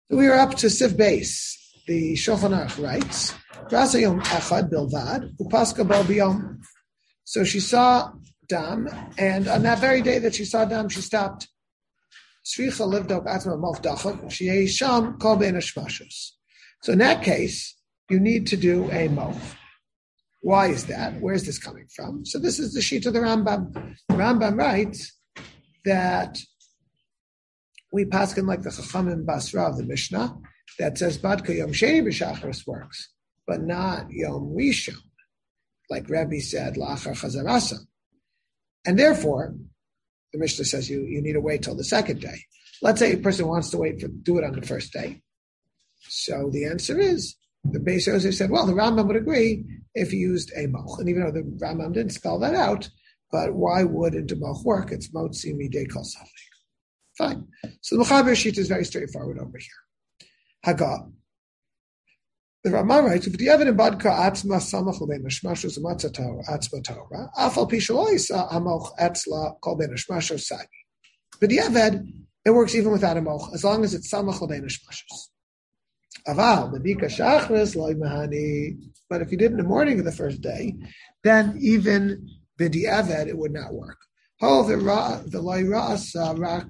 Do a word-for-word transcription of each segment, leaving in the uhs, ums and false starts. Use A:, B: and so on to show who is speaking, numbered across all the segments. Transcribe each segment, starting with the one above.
A: So we are up to Sif Base. The Shulchan Aruch writes, Rasa Yom Echad Bilvad, Upaska Bo Biyom. So she saw Dam, and on that very day that she saw Dam, she stopped. Shricha Livdok Atma Mof Dachak, Shei Sham Kol Ben Ashmashos. So in that case, you need to do a Mof. Why is that? Where is this coming from? So this is the sheet of the Rambam. The Rambam writes that we paskin like the Chachamim Basra of the Mishnah that says Badka Yom Sheni B'Shachris works, but not Yom Rishon, like Rebbe said Lachar Chazarasa. And therefore, the Mishnah says you, you need to wait till the second day. Let's say a person wants to wait for do it on the first day. So the answer is, the Beis Yosef said, well, the Rambam would agree if he used a moch. And even though the Rambam didn't spell that out, but why wouldn't a moch work? It's motzi midei kol safek. Fine. So the Mechaber sheet is very straightforward over here. Haga. The Rama writes, if the evidence badka atzma samach l'bein hashmashos u'matzah atzma Torah, afal pi shelo yisa hamoch etzla kol bein hashmashos sagi. But the evid, it works even without a moch, as long as it's samach l'bein hashmashos. Aval medika shachris loy mahani. But if you did in the morning of the first day, then even b'di evid it would not work. Ho the loy ra'asa rak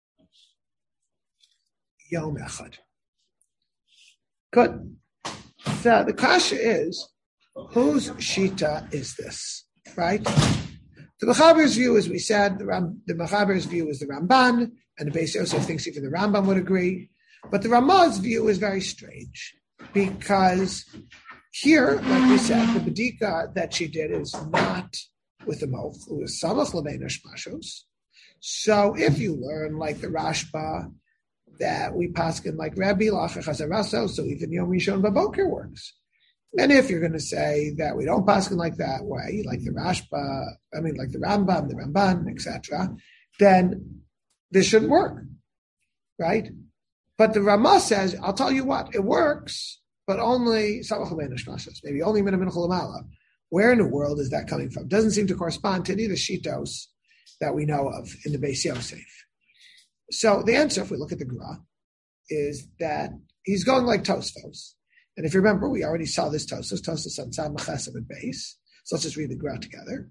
A: Yom Echad. Good. So the kasha is, whose shita is this? Right? The Mechaber's view, as we said, the, Ram, the Mechaber's view is the Ramban, and the Beis Yosef thinks even the Rambam would agree. But the Ramah's view is very strange, because here, like we said, the Bedika that she did is not with the Moch, it was Samach L'bein Hashmashos. So if you learn, like the Rashba, that we paskin like Rabbi Lachar Chazaraso, so even Yom Rishon Baboker works. And if you're going to say that we don't paskin like that way, like the Rashba, I mean like the Rambam, the Ramban, et cetera, then this shouldn't work, right? But the Ramah says, I'll tell you what, it works, but only maybe only Mina Min Cholamala. Where in the world is that coming from? Doesn't seem to correspond to any of the shitos that we know of in the Beis Yosef. So the answer, if we look at the Gra, is that he's going like Tosfos. And if you remember, we already saw this Tosfos, Tosfos on Sam Mechasem and base. So let's just read the Gra together.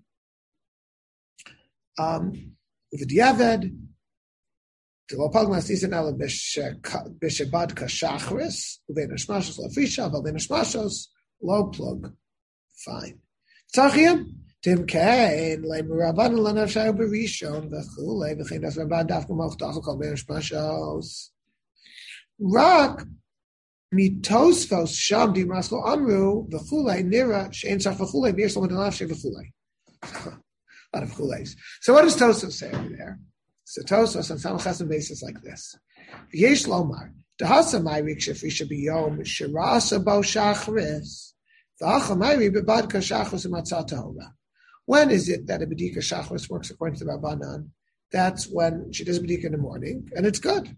A: Um, with the Diavad, lo pagmas disan ala b'shebadka shachris uvein hashmashos lo fisha v'vein hashmashos lo plug. Fine. Tzachiyim tim kain le'muraban l'nafshayu b'rishon v'chulei v'chein as rabban daf g'moch dachal kol bein hashmashos. Rak mitosfos sham dimaslo amru v'chulei nira she'en tzach v'chulei v'yesh lo m'danafshay v'chulei. A lot of chuleis. So what does Tosfos say over there? So Tosfos on Sam Chasam basis like this: V'yesh lomar dehasa ma'iri k'shefrisha biyom shirasa bo shachris v'acha ma'iri bebadka shachris u'matzah tahora. When is it that a bedika shachris works according to the Rabbanan? That's when she does bedika in the morning, and it's good.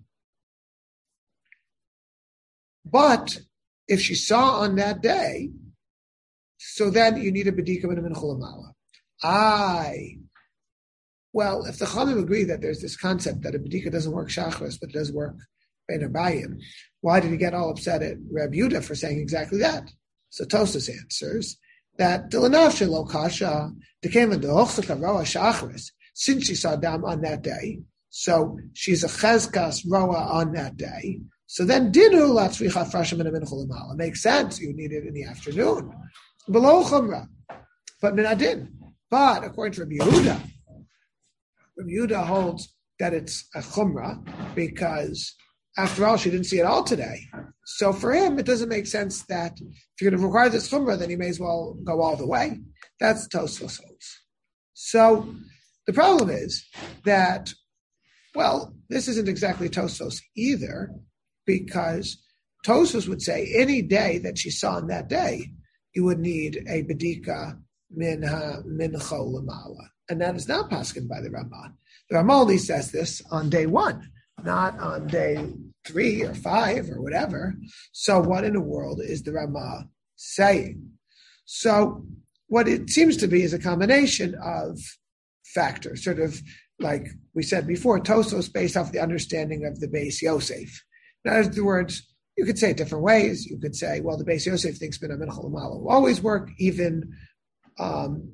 A: But if she saw on that day, so then you need a bedika min minchol amala. I. Well, if the Chachamim agree that there's this concept that a bedika doesn't work shachris, but it does work bein abayim, why did he get all upset at Reb Yehuda for saying exactly that? So Tosfos answers that Dilanavshe lo kasha dekema dehochsaka roa shachris, since she saw dam on that day, so she's a chezkas roa on that day. So then dinu latzricha frashim in a minchol amala. Makes sense. You need it in the afternoon. Below chumra, but minadin. But according to Reb Yehuda, Reb Yehuda holds that it's a chumrah because, after all, she didn't see it all today. So for him, it doesn't make sense that if you're going to require this chumrah, then you may as well go all the way. That's Tosfos holds. So the problem is that, well, this isn't exactly Tosfos either, because Tosfos would say any day that she saw on that day, you would need a bedika minha mincho lamala. And that is not paskin by the Ramah. The Ramah only says this on day one, not on day three or five or whatever. So what in the world is the Ramah saying? So what it seems to be is a combination of factors, sort of like we said before, Tosfos based off the understanding of the Beis Yosef, In other words, you could say it different ways. You could say, well, the Beis Yosef thinks Mina Mincha L'Mala will always work, even um,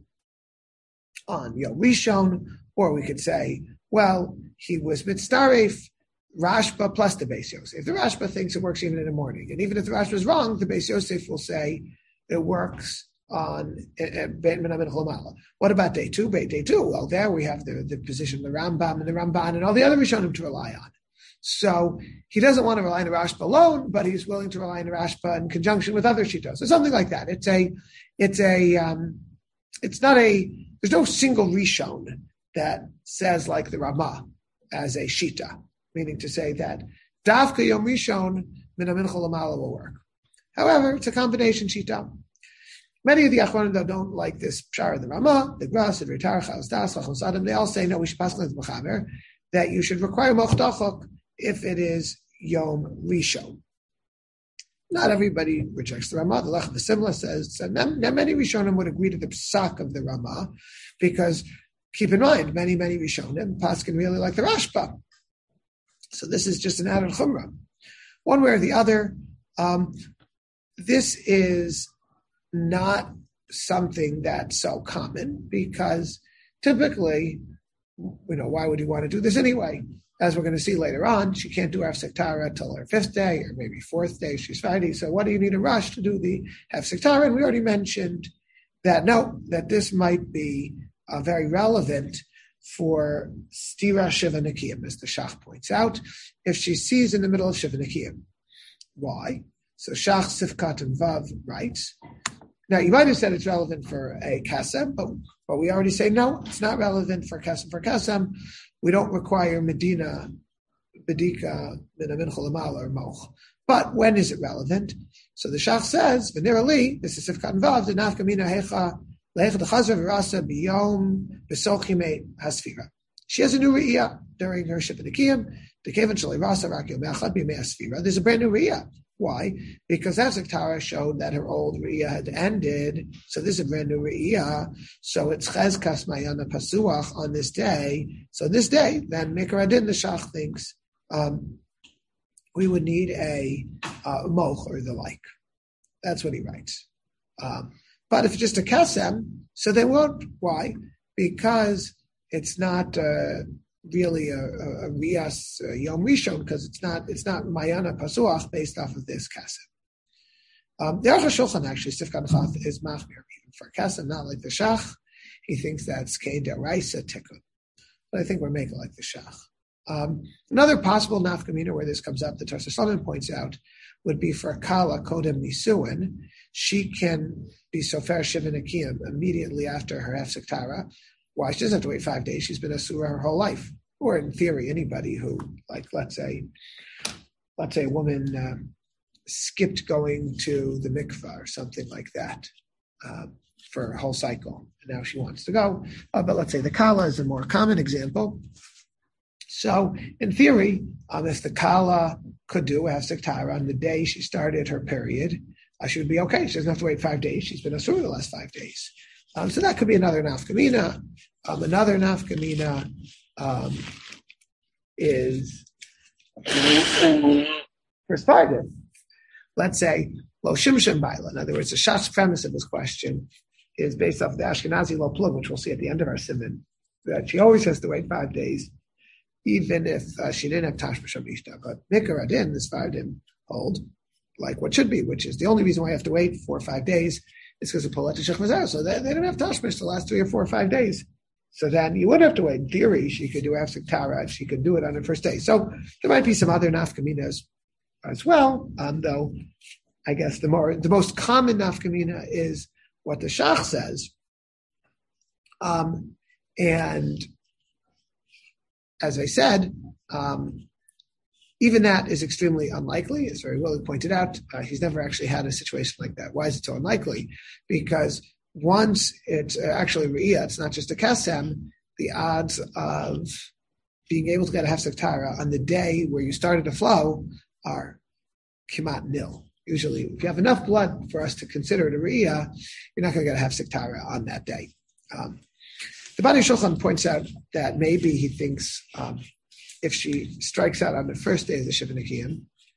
A: on Yom Rishon. Or we could say, well, he was mitzaref Rashba plus the Beis Yosef. If the Rashba thinks it works even in the morning, and even if the Rashba is wrong, the Beis Yosef will say it works on Ben Mina Mincha L'Mala. What about day two? Day two, well, there we have the, the position of the Rambam and the Ramban and all the other Rishonim to rely on. So he doesn't want to rely on the Rashba alone, but he's willing to rely on the Rashba in conjunction with other Shitos, or something like that. It's a, it's a, um, it's not a, there's no single Rishon that says like the Ramah as a Shita, meaning to say that Davka Yom Rishon Mina Mincha L'Mala will work. However, it's a combination Shita. Many of the Achronim though don't like this Pshar of the Ramah, the Gras, the Ritar, Chaz Das, Chachos Adam. They all say no, we should pass like the Mechaber, that you should require Mochdachok if it is Yom Rishon. Not everybody rejects the Ramah. The Lech V'Simla says, so not, not many Rishonim would agree to the psak of the Ramah, because keep in mind, many, many Rishonim paskin really like the Rashba. So this is just an added chumrah. One way or the other, um, this is not something that's so common, because typically, you know, why would you want to do this anyway? As we're going to see later on, she can't do Hefsek Tara till her fifth day or maybe fourth day. She's Friday. So what do you need a rush to do the Hefsek Tara? And we already mentioned that, no, that this might be uh, very relevant for Stira Shiva Nikiyim, as the Shach points out, if she sees in the middle of Shiva Nikiyim. Why? So Shach Sifkat and Vav writes. Now, you might have said it's relevant for a Kasem, but, but we already say, no, it's not relevant for Kasem. For Kasem, we don't require Medina, Bedika, Mina Mincha L'Mala, or Moch. But when is it relevant? So the Shach says, V'nirali, this is Sifkat and Vav, the Nafka Mina Hecha, Leich D'Chazra V'Rasa B'yom B'Sochime Hasfira. She has a new Re'iyah during her Shiva Nikiyim. D'Kevan Shalei Rasa Rak Yom Echad B'Yemei Hasfira. There's a brand new Re'iyah. Why? Because Hefsek Tara showed that her old Re'iyah had ended, so this is a brand new Re'iyah, so it's Chezkas Mayana Pasuach on this day. So this day, then Mikra Adin, the Shach thinks, um, we would need a uh, Moch or the like. That's what he writes. Um, but if it's just a Kasem, so they won't. Why? Because it's not uh, really a, a, a Rias uh, Yom Rishon, because it's not it's not Mayana Pasuach based off of this Kasem. Um, the Aruch HaShulchan actually, Sifkan Chath, is Machmir even for Kasem, not like the Shach. He thinks that's Kein Deraisa Tikkun. But I think we're making like the Shach. Um, another possible nafkamina where this comes up, the Tarsa Solomon points out, would be for a Kala Kodem Nisuin. She can be Sofer Shiva Nikiyim immediately after her Hefsek Tara. Why? She doesn't have to wait five days. She's been a surah her whole life. Or in theory, anybody who, like, let's say, let's say a woman uh, skipped going to the mikvah or something like that uh, for a whole cycle, and now she wants to go. Uh, but let's say the Kala is a more common example. So, in theory, um, if the Kala could do a Hefsek Tara on the day she started her period, uh, she would be okay. She doesn't have to wait five days. She's been a surah the last five dadays. Um, so that could be another nafkamina. Um, another nafkamina um, is for Spartan. Let's say lo shimshon baila. In other words, the Shach's premise of this question is based off the Ashkenazi lo plug, which we'll see at the end of our simon, that she always has to wait five days, even if uh, she didn't have tashmish ishta. But mikar adin, this Spartan hold like what should be, which is the only reason why I have to wait four or five days. It's because of Polet Shech Mazar. So they, they don't have Tashmish the last three or four or five days. So then you wouldn't have to wait. In theory, she could do Hefsek Tara if she could do it on her first day. So there might be some other nafkaminas as well, um, though I guess the more the most common nafkamina is what the Shach says. Um, and as I said, um, even that is extremely unlikely. As very well pointed out, uh, he's never actually had a situation like that. Why is it so unlikely? Because once it's uh, actually Re'iyah, it's not just a Kasem, the odds of being able to get a Hefsek Tara on the day where you started to flow are kimat nil. Usually, if you have enough blood for us to consider it a Re'iyah, you're not going to get a Hefsek Tara on that day. Um, the Bani Shulchan points out that maybe he thinks um, if she strikes out on the first day of the Shiva Nikiyim,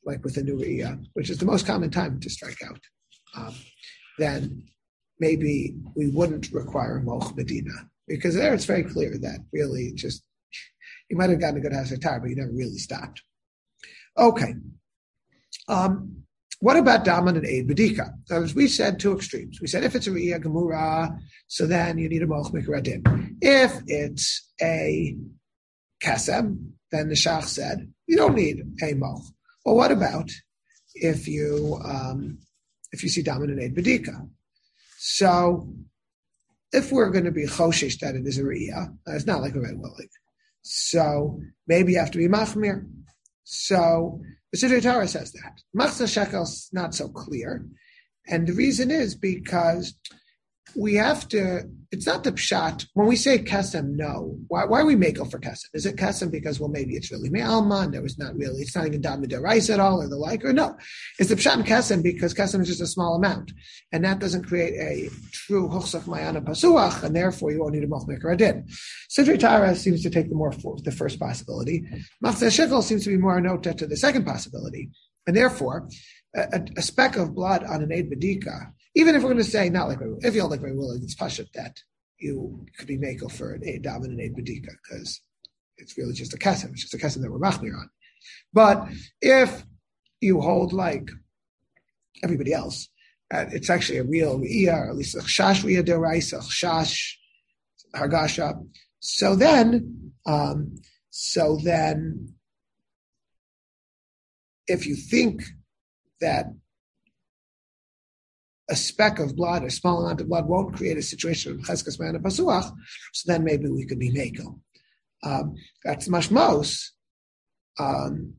A: like with a new Riyah, which is the most common time to strike out, um, then maybe we wouldn't require a Moch Medina. Because there it's very clear that really just, you might have gotten a good Hasatar, but you never really stopped. Okay. Um, what about Daman and Eid B'dika? As we said, two extremes. We said if it's a Riyah Gemura, so then you need a Moch Mikra Din. If it's a Kesem, then the Shach said, you don't need a Moch. Well, what about if you um, if you see Daman and Eid B'dika? So if we're going to be choshesh that it is a Riyah, it's not like a red willing. So maybe you have to be machmir. So the Siddur Torah says that. Machzah shekel's not so clear. And the reason is because we have to, it's not the pshat. When we say kesem, no. Why, why are we makel for kesem? Is it kesem because, well, maybe it's really me'alma, and there was not really, it's not even dam midaraisa at all, or the like, or no. It's the pshat in kesem because kesem is just a small amount. And that doesn't create a true huchsach mayana pasuach, and therefore you won't need a moch mikra din. Siddur Torah seems to take the more for the first possibility. Machzah shekel seems to be more a note to the second possibility. And therefore, a, a speck of blood on an Eid B'dika, even if we're going to say not like if you don't like very willing, it's pashut that you could be makel for an Eid Dam and an Eid B'dika because it's really just a kesem. It's just a kesem that we're machmir on. But if you hold like everybody else, uh, it's actually a real riyah, or at least a chash riyah deraisa, chash hargasha. So then, um, so then, if you think that a speck of blood, a small amount of blood, won't create a situation of cheskas ma'ana pasuach, so then maybe we could be makel. Um, that's mashmos. Um,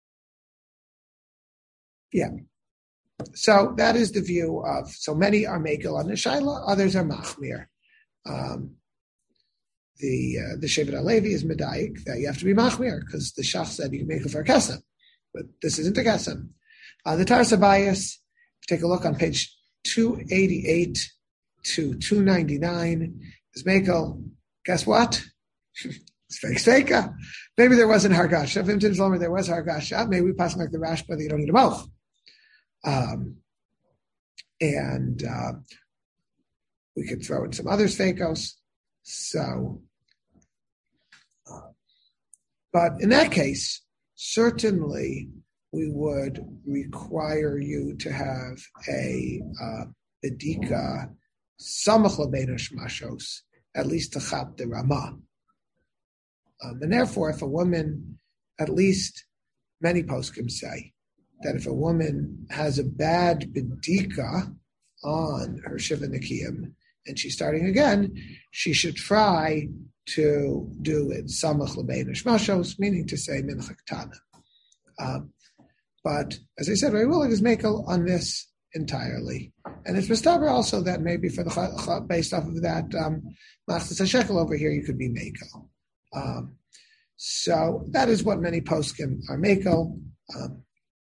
A: yeah. So that is the view of, so many are makel on the shaila, others are machmir. Um, the uh, the Shevet HaLevi is medayik that you have to be machmir because the shach said you can make it for a kesem, but this isn't a kesem. Uh, the Taras Abayis, take a look on page two eighty-eight to two ninety-nine, is makel. Guess what? It's fake seika. Maybe there wasn't hargasha. If Imtin's lomer there was hargasha, maybe we pass like the Rashba that you don't need a mouth. Um, and uh, we could throw in some other fakos. So, uh, but in that case, certainly we would require you to have a uh, bedika samach lebein hashmashos, at least to chap the Ramah. Um, and therefore, if a woman, at least many poskim say, that if a woman has a bad bedika on her shiva nikiyim, and she's starting again, she should try to do it samach lebein hashmashos, meaning to say mincha ketana. Um, but as I said, very willing is makel on this entirely, and it's mistaber also that maybe for the based off of that machzas hashekel over here, you could be makel. Um, so that is what many poskim are makel, um,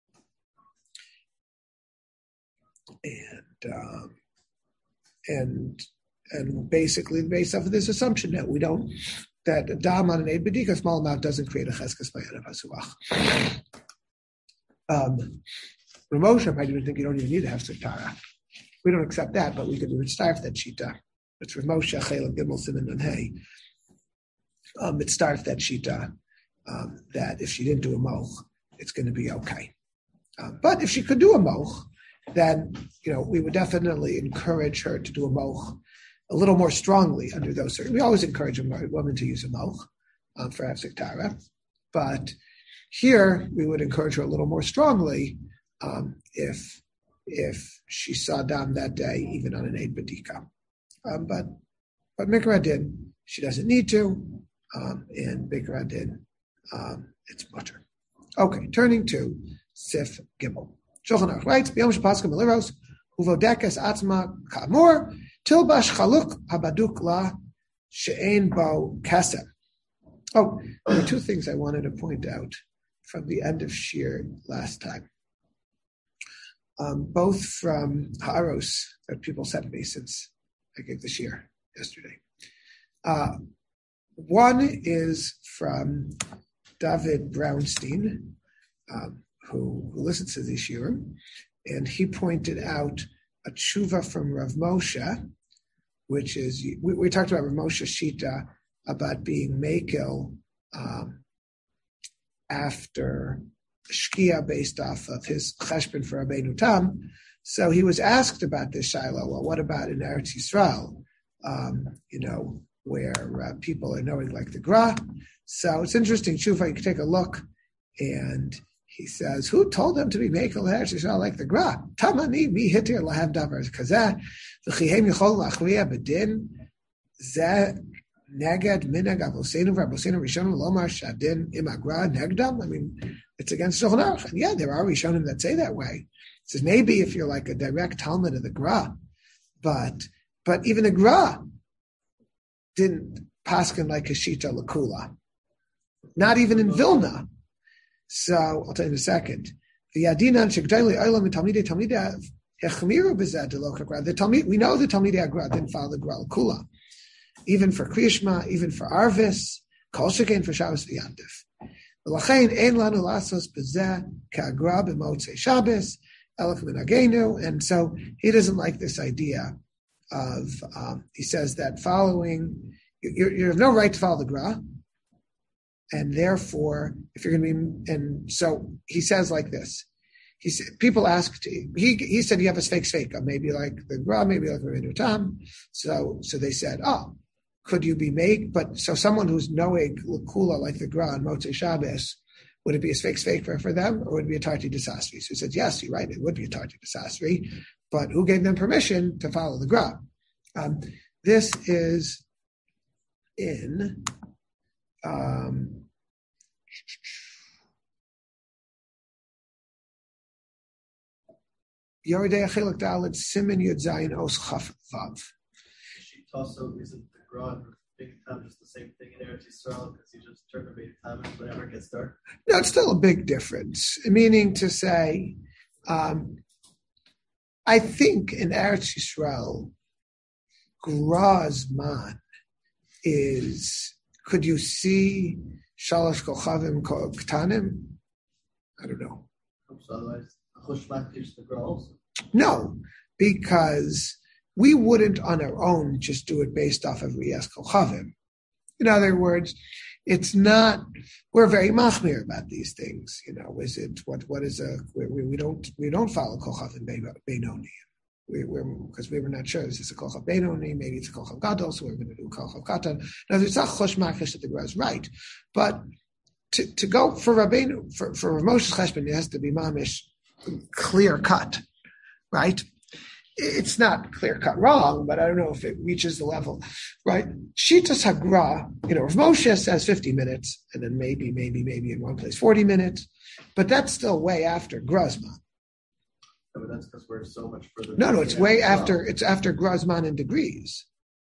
A: and um, and and basically based off of this assumption that we don't that a dam on an eid b'dika small amount doesn't create a cheskes b'yanav hasuach. Um, Ramosha might even think you don't even need to have sitara. We don't accept that, but we could starve that shita. It's Ramosha Chayla Gimel Siman and Hey. Um, it starved that shita um, that if she didn't do a moch, it's going to be okay. Um, but if she could do a moch, then you know we would definitely encourage her to do a moch a little more strongly under those circumstances. We always encourage a woman to use a moch um, for Hafzik Tara, but here we would encourage her a little more strongly um, if if she saw dam that day, even on an eid b'dika. Um, but but Mikra Din, she doesn't need to, um, and Mikra Din, um, it's mutter. Okay, turning to Sif Gimel. Shulchan Aruch writes, B'yom shepaska meliros, uvodekes atzma ka'amur, tilbash chaluk habaduk la she'ein bo kasem. Oh, there were two things I wanted to point out from the end of Shir last time. Um, both from Ha'aros that people sent me since I gave the Shir yesterday. Uh, one is from David Brownstein, um, who, who listens to these shiurim, and he pointed out a tshuva from Rav Moshe, which is, we, we talked about Rav Moshe Shita about being mekel um, after Shkia based off of his cheshbon for Rabbeinu Tam. So he was asked about this Shiloh. Well, what about in Eretz Yisrael? Um, you know, where uh, people are knowing like the Gra. So it's interesting. Tshuva, you can take a look, and he says, "Who told them to be mekel Eretz Yisrael like the Gra? Tamani mi hitir lahav davar kazeh v'chihem yichol lachriya bedin zeh neged minag avosenu v'avosenu rishonim lomar shadin imagra negdam." I mean, it's against Shulchan Aruch. And yeah, there are rishonim that say that way. It says maybe if you're like a direct Talmud of the Gra, but but even the Gra didn't paskin like Hashita Lakula. Not even in Vilna. So I'll tell you in a second. The Yadinan Shekdaili Olam Talmidei Talmidei Hechmiru B'Zeh Deloka Gra. The Talmid, we know the Talmidei Gra didn't follow the Gra Lakula. Even for Kriyishma, even for Arvis, Kol Shekain for Shabbos v'Yantif. L'chain ein lanu lasos b'Zeh ka'Gra b'Motzei Shabbos. And so he doesn't like this idea of, um, he says that following, you, you have no right to follow the Gra, and therefore, if you're going to be, and so he says like this, he said, people asked, he he said you have a fake fake, maybe like the Gra, maybe like Rabbeinu Tam. So so they said, oh, could you be made? But so someone who's knowing Lakula like the Gra on Motzei Shabbos, would it be a fake fake for them, or would it be a tarti desasri? So he said, yes, you're right, it would be a tarti desasri, but who gave them permission to follow the Gra? Um, this is in um, Yoredei Achilak Dalet Simin Yud Zayin Os Chaf Vav.
B: She also isn't the Gra. Big time, just the same thing in Eretz Yisrael, because you just turn the big time and whenever it gets dark.
A: No, it's still a big difference. Meaning to say, um, I think in Eretz Yisrael, Gra's man is, could you see Shalosh Kochavim Ktanim? I don't know.
B: So otherwise, Chushmat gives the Gra also. No,
A: because we wouldn't on our own just do it based off of Riyas Kochavim. In other words, it's not, we're very machmir about these things. You know, is it, what, what is a, we, we don't, we don't follow Kochavim Beinoni. We, we're, because we were not sure, is this a Kochav Beinoni, maybe it's a Kochav Gadol, so we're going to do Kochav Katan. Now, it's not Chosh Makish that the Gra is right, but to, to go for Rabbeinu, for, for Rav Moshe's Cheshbon, it has to be mamish, clear cut, right? It's not clear cut wrong, but I don't know if it reaches the level, right? Shitas Hagra, you know, Rav Moshe says fifty minutes, and then maybe, maybe, maybe in one place forty minutes, but that's still way after Grasman.
B: No, but that's because we're so much further.
A: No, no, it's way after, it's after Grasman in degrees.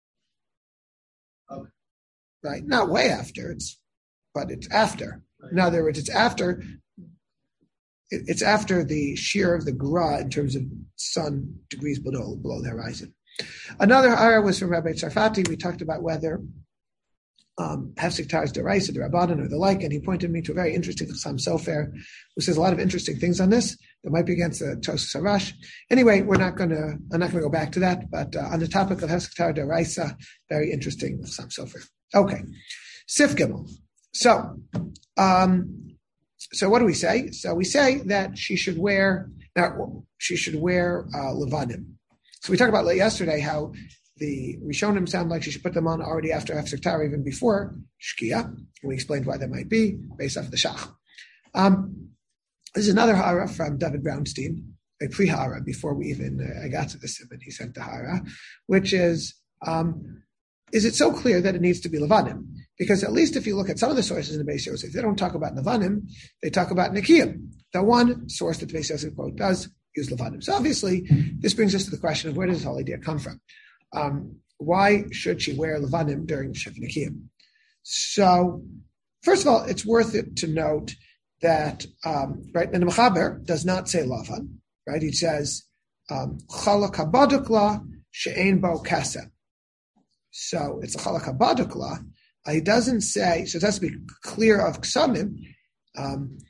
B: Okay.
A: Right? Not way after, it's, but it's after. Right. In other words, it's after, it, it's after the shear of the Gra in terms of sun degrees below, below the horizon. Another ara was from Rabbi Tzarfati. We talked about whether um, Hefsek Tars Deraisa, the Rabbanan, or the like, and he pointed me to a very interesting Chassam Sofer, who says a lot of interesting things on this that might be against the Tosfos Harash. Anyway, we're not going to, I'm not going to go back to that, but uh, on the topic of Hefsek Tars Deraisa, very interesting Chassam Sofer. Okay, Sif Gimel. So, um, so what do we say? So we say that she should wear, now she should wear uh, Levanim. So we talked about yesterday how the Rishonim sound like she should put them on already after Hefsek Tara, even before Shkia. And we explained why that might be, based off of the Shach. Um, this is another hara from David Brownstein, a pre-hara, before we even uh, I got to the Simon, he sent the hara, which is, um, is it so clear that it needs to be Levanim? Because at leist if you look at some of the sources in the Beis Yosef, they don't talk about Levanim, they talk about Nikiyim. The one source that the Beis Yosef quote does use Levanim. So obviously, this brings us to the question of where does this whole idea come from? Um, why should she wear Levanim during Shev Nikiyim? So, first of all, it's worth it to note that, um, right, and the Mechaber does not say Lavan, right? He says, Chalak habadukla she'ein bo kasem. So, it's a Chalak habadukla. Uh, he doesn't say, so it has to be clear of Ksamim, um,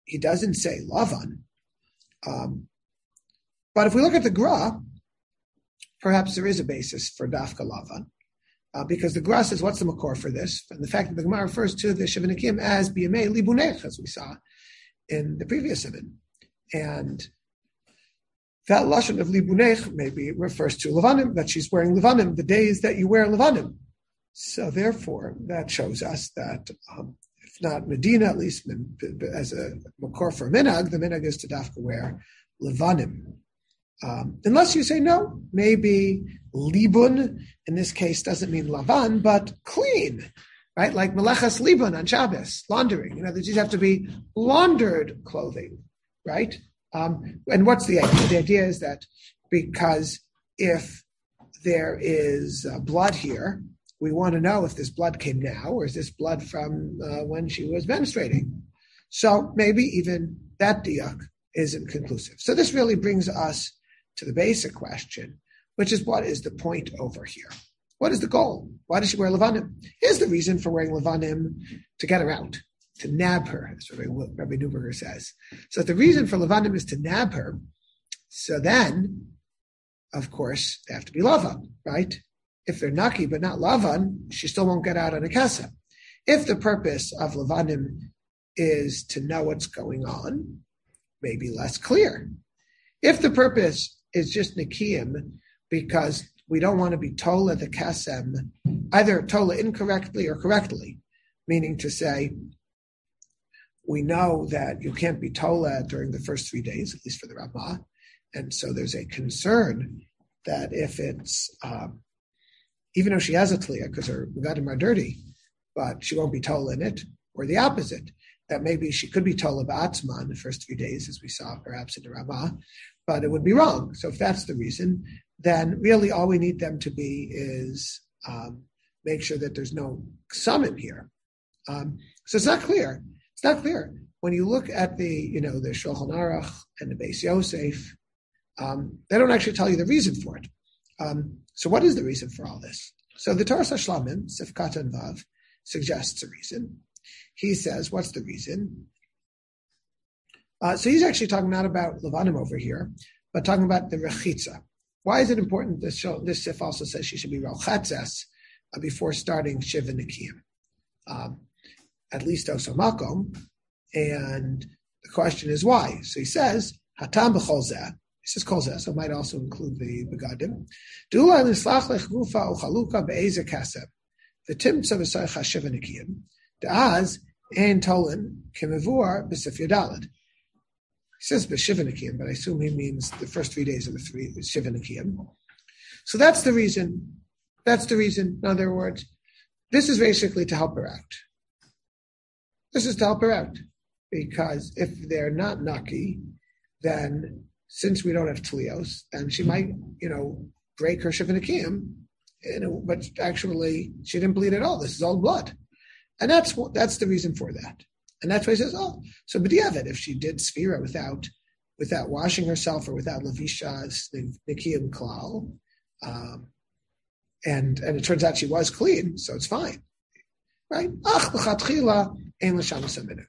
A: he doesn't say Lavan. Um, but if we look at the Gra, perhaps there is a basis for Dafka Lavan. Uh, because the Gra says, what's the makor for this? And the fact that the Gemara refers to the Shivanikim as Biyamei Libunech, as we saw in the previous simon. And that lashon of Libunech maybe refers to Levanim, that she's wearing Levanim, the days that you wear Levanim. So therefore, that shows us that, um, if not Medina, at least as a makor for Minag, the Minag is to Dafka wear Levanim. Um, unless you say no, maybe libun in this case doesn't mean lavan, but clean, right? Like melechas libun on Shabbos, laundering. You know, these have to be laundered clothing, right? Um, and what's the idea? The idea is that because if there is uh, blood here, we want to know if this blood came now or is this blood from uh, when she was menstruating. So maybe even that diak isn't conclusive. So this really brings us to the basic question, which is what is the point over here? What is the goal? Why does she wear levanim? Here's the reason for wearing levanim: to get her out, to nab her, as Rabbi, Rabbi Neuberger says. So if the reason for levanim is to nab her, so then, of course, they have to be lavan, right? If they're naki but not lavan, she still won't get out on a kasa. If the purpose of levanim is to know what's going on, maybe less clear. If the purpose is just Nikiyim, because we don't want to be tola the kasem, either tola incorrectly or correctly, meaning to say, we know that you can't be tola during the first three days, at least for the Ramah, and so there's a concern that if it's, um, even though she has a tliya, because her regadim are dirty, but she won't be tola in it, or the opposite, that maybe she could be tola ba'atzma in the first three days, as we saw perhaps in the Ramah, but it would be wrong. So if that's the reason, then really all we need them to be is um, make sure that there's no summon here. Um, so it's not clear. It's not clear. When you look at the, you know, the Shulchan Aruch and the Beis Yosef, um, they don't actually tell you the reason for it. Um, so what is the reason for all this? So the Torah Hashlamim, Sifkat and Vav, suggests a reason. He says, what's the reason? Uh, so he's actually talking not about Levanim over here, but talking about the Rechitza. Why is it important? This show, this Sif also says she should be Rochatzes uh, before starting Shiva Nikiyim. Um, at least Oso Makom. And the question is why? So he says, Hatam b'chol zeh. He says kol zeh, so it might also include the Begadim. Du'la nislach lech gufa uchaluka be'eze kasem. The timtza v'saycha Shiva Nikiyim. Da'az ein tolen kemevur b'sif yodalad. He says b'shivanikim, but I assume he means the first three days of the three shivanikim. So that's the reason. That's the reason. In other words, this is basically to help her out. This is to help her out. Because if they're not naki, then since we don't have tlios, then she might, you know, break her shivanikim, you know, but actually she didn't bleed at all. This is all blood. And that's that's the reason for that. And that's why he says, oh, so b'diavad, if she did sphira without without washing herself or without levisha's nikiyim klal, um, and and it turns out she was clean, so it's fine, right? Ach l'chatchila ein l'shamas haminik.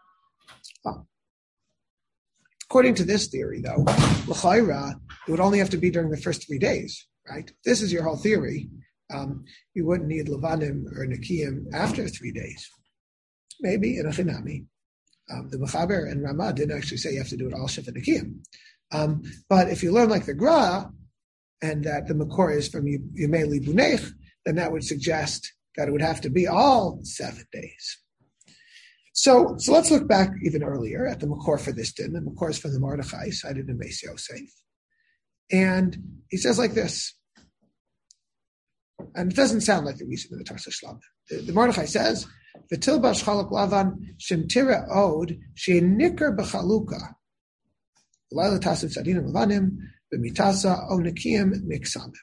A: According to this theory, though, l'chayra, it would only have to be during the first three days, right? This is your whole theory. Um, you wouldn't need levanim or nikiyim after three days. Maybe in a chinami. Um, the Mechaber and Ramah didn't actually say you have to do it all Shiva Nikiyim. Um, but if you learn like the Gra, and that the Makor is from Yemei Libunech, then that would suggest that it would have to be all seven days. So, so let's look back even earlier at the Makor for this din. The Makor is from the Mordechai, cited in Beis Yosef. And he says like this, and it doesn't sound like the reason of the Tarsa Shlam. The, the Mordechai says, V'til b'shchalok lavan shemtira od she'nikar b'chaluka l'ayla tasim tzadinim levanim b'mitasa o nikiyim miksamim.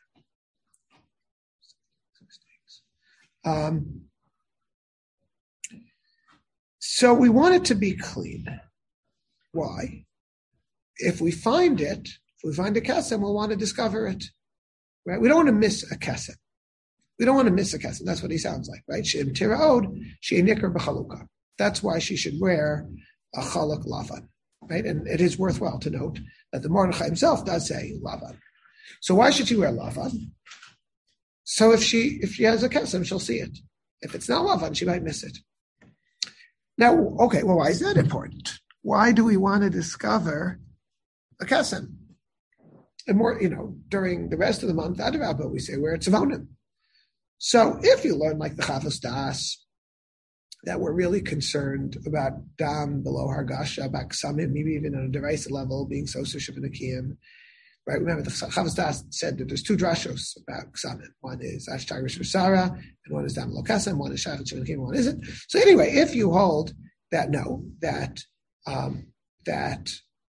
A: Um, so we want it to be clean. Why? If we find it, if we find a kesem, we'll want to discover it. Right? We don't want to miss a kesem. We don't want to miss a kesem. That's what he sounds like, right? She'im tiraod, she'im nikar b'chaluka. That's why she should wear a chalak lavan, right? And it is worthwhile to note that the Mordechai himself does say lavan. So why should she wear lavan? So if she if she has a kesem, she'll see it. If it's not lavan, she might miss it. Now, okay, well, why is that important? Why do we want to discover a kesem? And more, you know, during the rest of the month, Adarabba, we say we're at Tzavonim. So if you learn like the Chavos Das, that we're really concerned about dam below hargasha, about ksamim, maybe even on a derisive level, being so sushib and akiyim. Right? Remember, the Chavos Das said that there's two drashos about ksamim. One is Ashtar Rish Sarah, and one is dam below kasam, one is shachat shib and akiyim, one isn't. So anyway, if you hold that no, that um, that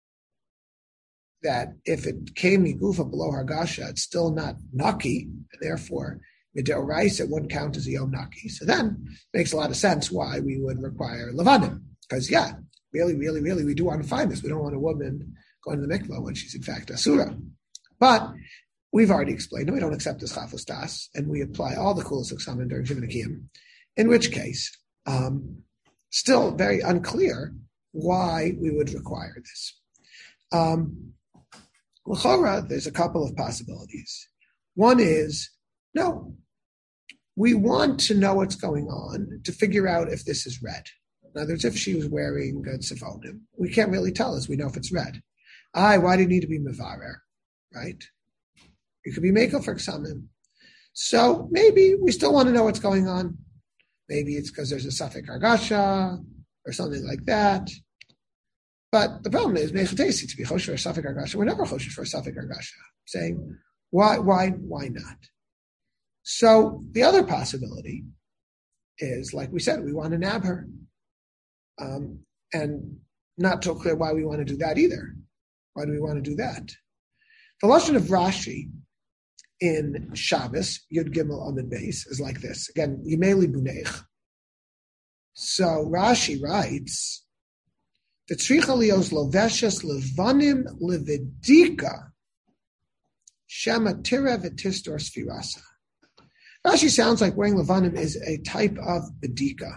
A: that if it came migufa below hargasha, it's still not naki, and therefore Midorais, it wouldn't count as a Yom Naki. So then it makes a lot of sense why we would require Levanim. Because, yeah, really, really, really, we do want to find this. We don't want a woman going to the mikvah when she's in fact Asura. But we've already explained it. We don't accept this Chafos Das, and we apply all the Kulas Aksamin during Shivin Akiyim. In which case, um, still very unclear why we would require this. Um, L'chora, there's a couple of possibilities. One is, no, we want to know what's going on to figure out if this is red. In other words, if she was wearing a tzivonim, we can't really tell us. We know if it's red. Aye, why do you need to be mevarer, right? You could be mekel for ksamim. So maybe we still want to know what's going on. Maybe it's because there's a safek hargasha or something like that. But the problem is, mechatesi to be chosher for a safek hargasha. We're never chosher for a safek hargasha. Saying, why, why, why not? So the other possibility is, like we said, we want to nab her. Um, and not so clear why we want to do that either. Why do we want to do that? The lashon of Rashi in Shabbos, Yud Gimel Amid Beis, is like this. Again, Yimeli Buneich. So Rashi writes, the tzricha lios loveshes levanim levedika shema tira v'tistor sfirasa. Rashi sounds like wearing levanim is a type of bedika.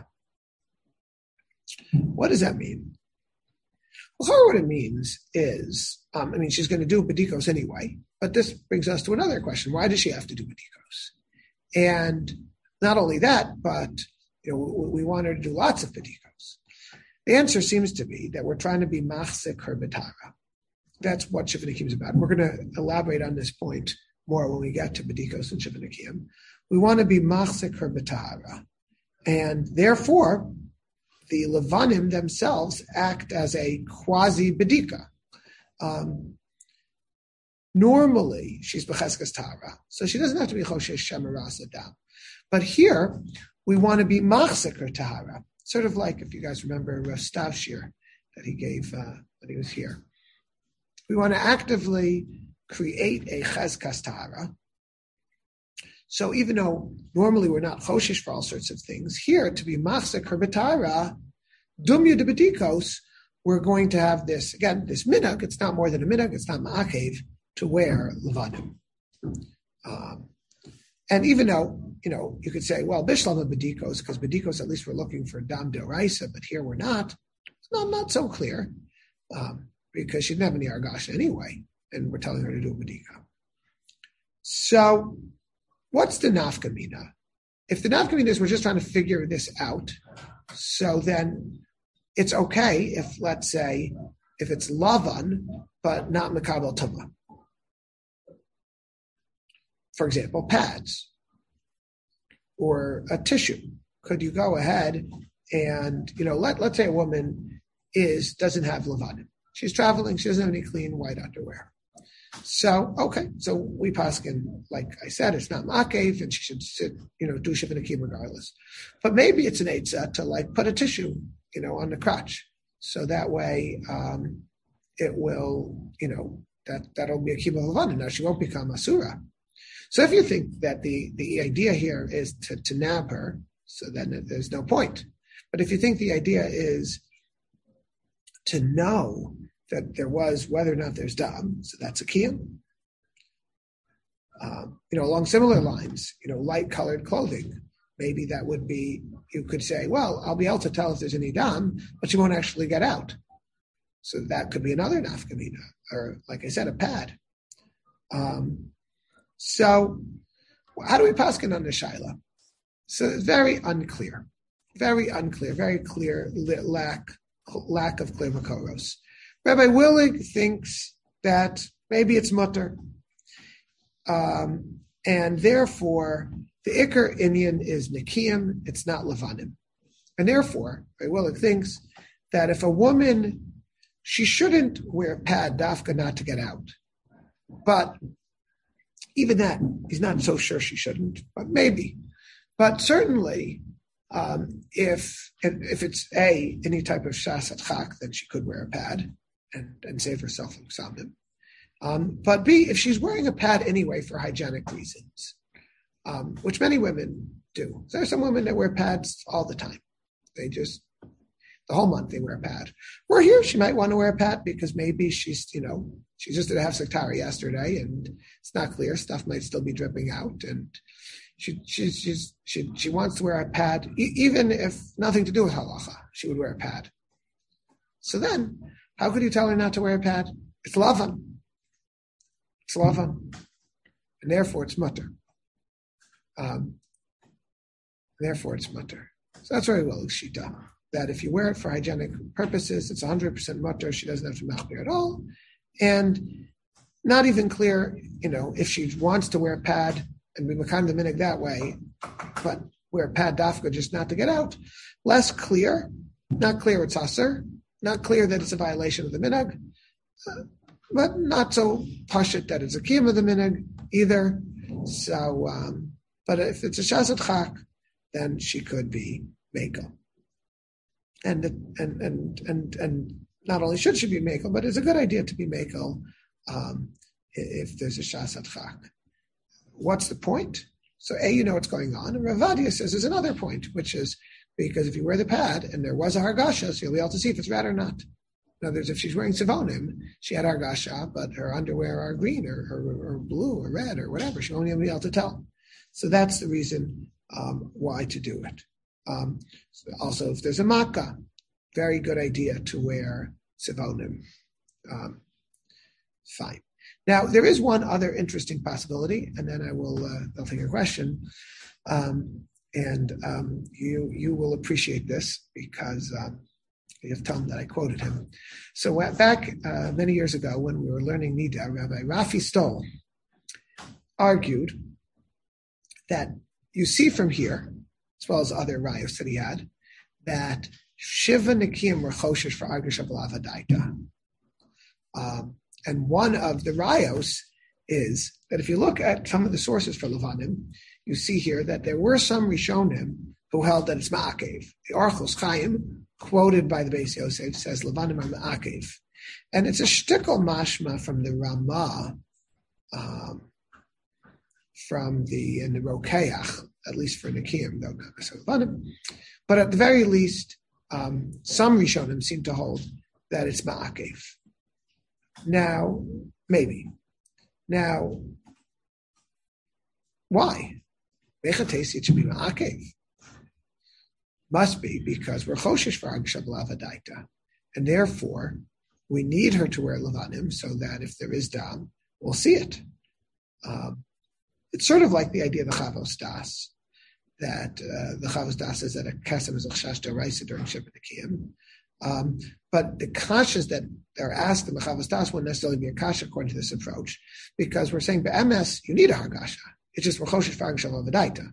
A: What does that mean? Well, what it means is, um, I mean, she's going to do bedikos anyway, but this brings us to another question. Why does she have to do bedikos? And not only that, but you know, we, we want her to do lots of bedikos. The answer seems to be that we're trying to be machzik her betara. That's what Shivin Akiyim is about. We're going to elaborate on this point more when we get to bedikos and Shivin Akiyim. We want to be machzik her betara. And therefore, the Levanim themselves act as a quasi-bedika. Um, normally, she's Becheskas Tara, so she doesn't have to be Choshesh Shemaras Adam. But here, we want to be Machzik her Tahara. Sort of like, if you guys remember Rav Stav Shir that he gave uh, when he was here. We want to actively create a Cheskas Tahara. So even though normally we're not choshish for all sorts of things, here to be machzik her betara, dumya de bedikos, we're going to have this, again, this minhag. It's not more than a minhag, it's not ma'akev, to wear levanim. Um, and even though, you know, you could say, well, bishlam of bedikos, because bedikos, at least we're looking for dam de raisa, but here we're not. It's not, not so clear, um, because she didn't have any argasha anyway, and we're telling her to do a bedika. So, what's the nafkamina? If the nafkamina is we're just trying to figure this out, so then it's okay if, let's say, if it's lavan, but not mekabel tuma. For example, pads or a tissue. Could you go ahead and, you know, let, let's say a woman is doesn't have lavanim. She's traveling, she doesn't have any clean white underwear. So, okay, so we paskin, like I said, it's not ma'akev, and she should sit, you know, do Shivin Akiyim regardless. But maybe it's an eitzah to like put a tissue, you know, on the crotch. So that way um, it will, you know, that, that'll be a kibbutz levanim. Now she won't become asura. So if you think that the, the idea here is to, to nab her, so then there's no point. But if you think the idea is to know that there was whether or not there's dam, so that's a kiyum. Um, you know, along similar lines, you know, light-colored clothing, maybe that would be you could say, well, I'll be able to tell if there's any dam, but she won't actually get out. So that could be another nafkamina, or like I said, a pad. Um, so how do we paskin on the shaila? So it's very unclear, very unclear, very clear lack lack of clear makoros. Rabbi Willig thinks that maybe it's mutter, um, and therefore the ikar inyan is nikiyim, it's not levanim, and therefore Rabbi Willig thinks that if a woman, she shouldn't wear a pad dafka not to get out, but even that he's not so sure she shouldn't, but maybe, but certainly. Um, if if it's A, any type of shas at chak, then she could wear a pad and, and save herself from samim. Um, but B, if she's wearing a pad anyway for hygienic reasons, um, which many women do. There are some women that wear pads all the time. They just, the whole month they wear a pad. Or here she might want to wear a pad because maybe she's, you know, she just did a half sektara yesterday and it's not clear. Stuff might still be dripping out and She she she's, she she wants to wear a pad, e- even if nothing to do with halacha. She would wear a pad. So then, how could you tell her not to wear a pad? It's lavan. It's lavan, and therefore it's mutter. Um, therefore it's mutter. So that's very well shita. That if you wear it for hygienic purposes, it's one hundred percent mutter. She doesn't have to machmir at all, and not even clear. You know, if she wants to wear a pad and be makan the minig that way, but wear pad dafka just not to get out. Less clear, not clear it's aser, not clear that it's a violation of the minig, uh, but not so pashit that it's a kiyum of the minig either. So, um, but if it's a shazat chak, then she could be mekel. And and and and and not only should she be mekel, but it's a good idea to be mekel um, if there's a shazat chak. What's the point? So A, you know what's going on. And Rav Vadia says there's another point, which is because if you wear the pad and there was a hargasha, so you'll be able to see if it's red or not. In other words, if she's wearing sivonim, she had hargasha, but her underwear are green or, or, or blue or red or whatever. She won't even be able to tell. So that's the reason um, why to do it. Um, so also, if there's a makkah, very good idea to wear sivonim. Um, fine. Now, there is one other interesting possibility, and then I will, uh, I'll take a question, um, and um, you you will appreciate this because um, you have told him that I quoted him. So back uh, many years ago when we were learning Nida, Rabbi Rafi Stoll argued that you see from here, as well as other rayos that he had, that Shiva Nikiyim were choshesh for Argish Abalav Adaita. Um, And one of the rayos is that if you look at some of the sources for Levanim, you see here that there were some Rishonim who held that it's Ma'akev. The Orchos Chaim, quoted by the Beis Yosef, says Levanim are Ma'akev. And it's a shtickle mashma from the Ramah, um, from the, in the Rokeach, at least for Nikiyim, though not necessarily Levanim. But at the very least, um, some Rishonim seem to hold that it's Ma'akev. Now, maybe. Now, why? Mechatesi, it should be ma'akev. Must be because we're choshesh for Argish Abalav Adaita. And therefore, we need her to wear levanim so that if there is dam, we'll see it. Um, it's sort of like the idea of the Chavos Das, that uh, the Chavos Das is that a kesem is a chashash d'oraisa during Shabbat Nikiyim. Um, but the kashas that are asked in the Chavos Das wouldn't necessarily be a kasha according to this approach, because we're saying be'em es you need a hargasha. It's just v'choshesh f'hargasha v'adaita.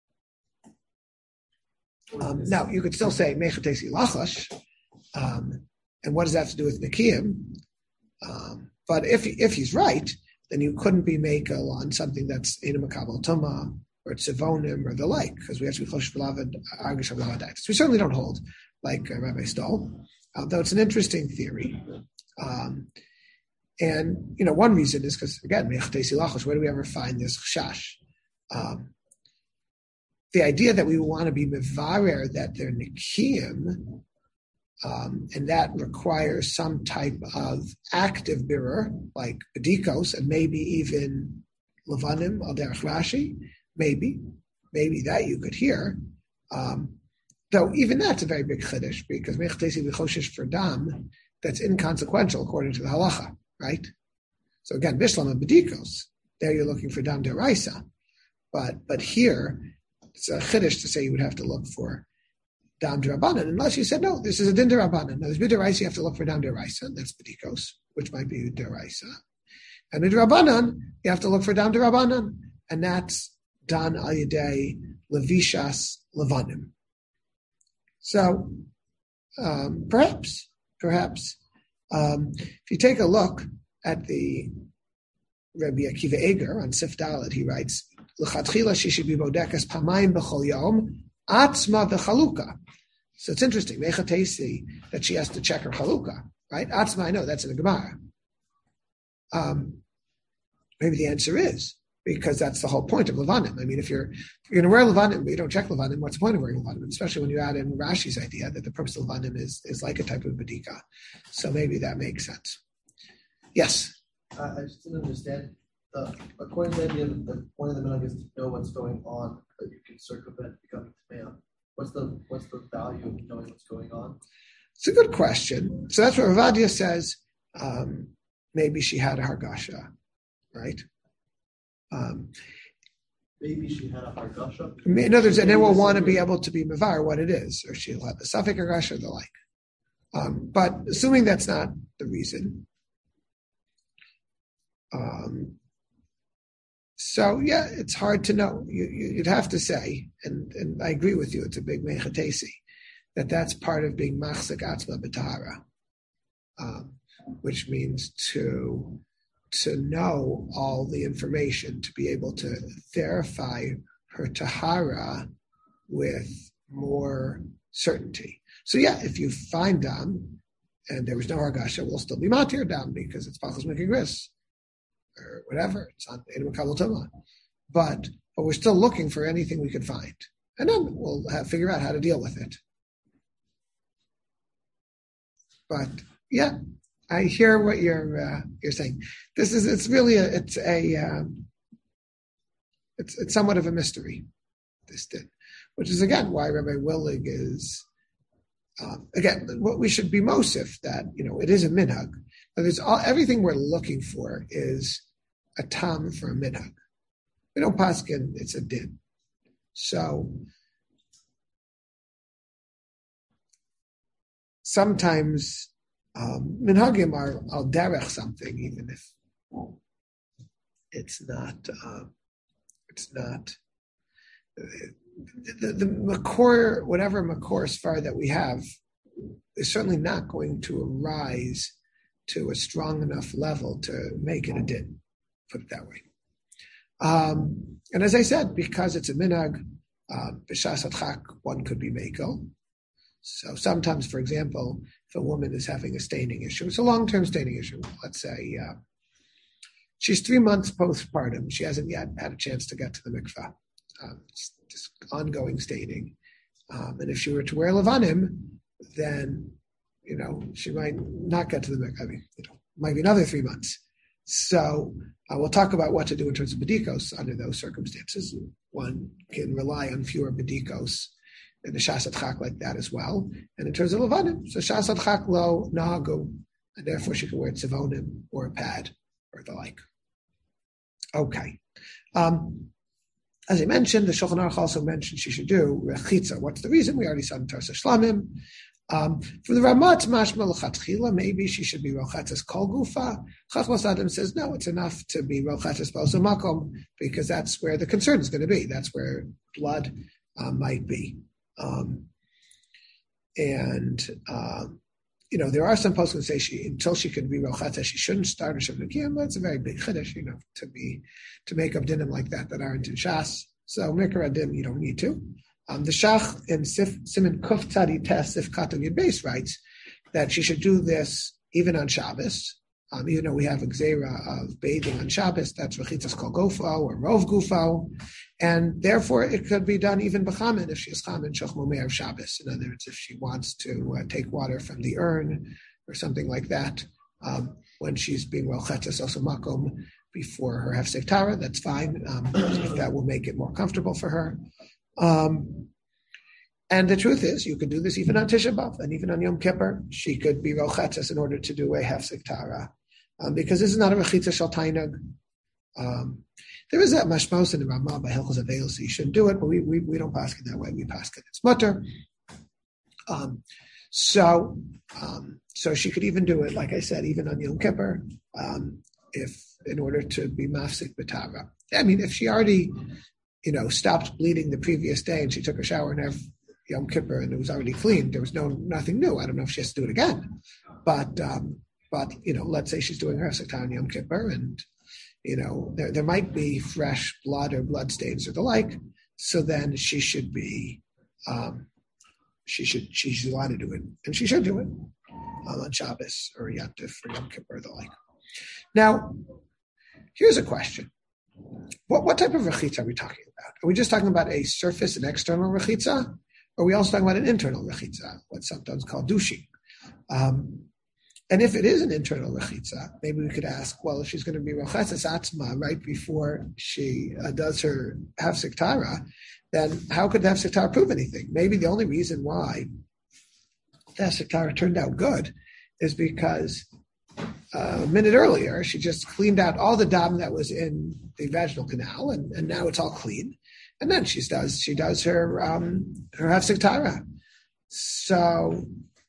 A: Um, now you could still say mechatesi lachash, um, and what does that have to do with Nikiyim? Um, but if if he's right, then you couldn't be mekel on something that's ina makabel tuma or tzivonim or the like, because we have to be choshesh v'hargasha v'adaita. So we certainly don't hold like uh, Rabbi Stoll, although it's an interesting theory. Um, and, you know, one reason is because, again, where do we ever find this chash? Um, the idea that we want to be mevarer, that they're nikiyim, um, and that requires some type of active birur, like bedikos, and maybe even levanim, al derech Rashi, maybe, maybe that you could hear. Um, Though even that's a very big chiddush, because mechatesi v'choshesh for dam, that's inconsequential according to the halacha, right? So again, bishlam and bedikos, there you're looking for dam deraisa, but but here it's a chiddush to say you would have to look for dam derabanan, unless you said no, this is a din derabanan. Now there's bideraisa, you have to look for dam deraisa, that's bedikos, which might be deraisa, and midrabanan you have to look for dam derabanan, and that's dan al yedei levishas levanim. So, um, perhaps, perhaps, um, if you take a look at the Rabbi Akiva Eger on Sif Dalet, he writes, "L'chatchila she should be bodekas pamayim b'chol yom atzma v'chaluka." So it's interesting, mechatesi, that she has to check her chaluka, right? Atzma, I know that's in the Gemara. Um, maybe the answer is, because that's the whole point of Levanim. I mean, if you're, if you're going to wear Levanim, but you don't check Levanim, what's the point of wearing Levanim? Especially when you add in Rashi's idea that the purpose of Levanim is, is like a type of Badika. So maybe that makes sense. Yes?
B: Uh, I just didn't understand. Uh, according to the idea that the point of the minhag is to know what's going on, that you can circumvent becoming Tamei. What's the what's the value of knowing what's going on?
A: It's a good question. So that's what Ravadia says. Um, maybe she had a Hargasha, right? Um,
B: Maybe she had a hargasha.
A: In other words, and then we'll want to be able to be mavar what it is, or she'll have a suffix hargasha or the like. Um, but assuming that's not the reason, um, so yeah, it's hard to know. You, you, you'd have to say, and, and I agree with you, it's a big mechatesi, that that's part of being machzik atzma b'tahara, um, which means to. to know all the information, to be able to verify her tahara with more certainty. So yeah, if you find dam and there was no hargasha, we'll still be matir dam because it's pachos making ris or whatever. It's on edim kabel tuma, but but we're still looking for anything we could find, and then we'll have, figure out how to deal with it. But yeah. I hear what you're uh, you're saying. This is it's really a it's a um, it's it's somewhat of a mystery. This did, which is again why Rabbi Willig is um, again what we should be mosif that you know it is a minhag. But there's all everything we're looking for is a tam for a minhag. We don't paskin, it's a din. So sometimes. Um, minhagim are al derech something, even if it's not. Uh, it's not the, the, the makor, whatever makor sfar that we have, is certainly not going to arise to a strong enough level to make it a din. Put it that way. Um, and as I said, because it's a minhag, b'shas adchak, one could be mekel. So sometimes, for example, if a woman is having a staining issue, it's a long-term staining issue. Let's say uh, she's three months postpartum. She hasn't yet had a chance to get to the mikvah. Um, it's just ongoing staining. Um, and if she were to wear levanim, then, you know, she might not get to the mikvah. I mean, you know, might be another three months. So uh, we'll talk about what to do in terms of bedikos under those circumstances. One can rely on fewer bedikos in the Shas Adchak like that as well. And in terms of Levanim, so Shas Adchak lo nahagu, and therefore she can wear tzivonim or a pad or the like. Okay. Um, as I mentioned, the Shulchan Aruch also mentioned she should do rechitza. What's the reason? We already saw in Tarsa Shlamim. Um, from the Ramat Mashma L'Chatchila, maybe she should be rochatzes kol gufa. Chachmas Adam says, no, it's enough to be rochatzes b'osa makom, because that's where the concern is going to be. That's where blood uh, might be. Um, and, um, you know, there are some poskim who say she, until she could be rochatzes, she shouldn't start her shavnakim. That's a very big chiddush, you know, to be, to make up dinim like that that aren't in Shas. So, Mikra Adim, you don't need to. Um, the Shach in Sif, Siman Kuf Tzadi Tes Sif Katan Yud Beis writes that she should do this even on Shabbos. Um, even though we have a gzeira of bathing on Shabbos, that's Rechitzas Kol Gufo or Rov Gufo, and therefore it could be done even b'chamin if she is chamin shoch momer of Shabbos. In other words, if she wants to uh, take water from the urn or something like that, um, when she's being rochetzes also makom before her hefsek tara, that's fine. Um, if that will make it more comfortable for her. Um, And the truth is, you could do this even on Tisha B'Av and even on Yom Kippur. She could be rochetzes in order to do a hefsek tara, um, because this is not a rechitza shel tainug. Um, there is that mashmos in the Ramah by Hilchos Aveil, so you shouldn't do it, but we we, we don't pass it that way. We pass it it's mutter. Um, so um, so she could even do it, like I said, even on Yom Kippur, um, if in order to be mafsik b'tara. I mean, if she already, you know, stopped bleeding the previous day and she took a shower and have Yom Kippur and it was already clean, there was no nothing new. I don't know if she has to do it again, but um, but you know, let's say she's doing her hefsek tara on Yom Kippur and you know there there might be fresh blood or blood stains or the like, so then she should be um, she should she should allowed to do it, and she should do it um, on Shabbos or Yom Tif or Yom Kippur or the like. Now, here's a question. What what type of rechitza are we talking about? Are we just talking about a surface and external rechitza? Or are we also talking about an internal rechitza, what's sometimes called douching? Um, and if it is an internal rechitza, maybe we could ask, well, if she's going to be rochetzes atzma right before she uh, does her hefsek tara, then how could the hefsek tara prove anything? Maybe the only reason why the hefsek tara turned out good is because Uh, a minute earlier, she just cleaned out all the dam that was in the vaginal canal, and, and now it's all clean. And then she does she does her um, her hefsek tara. So,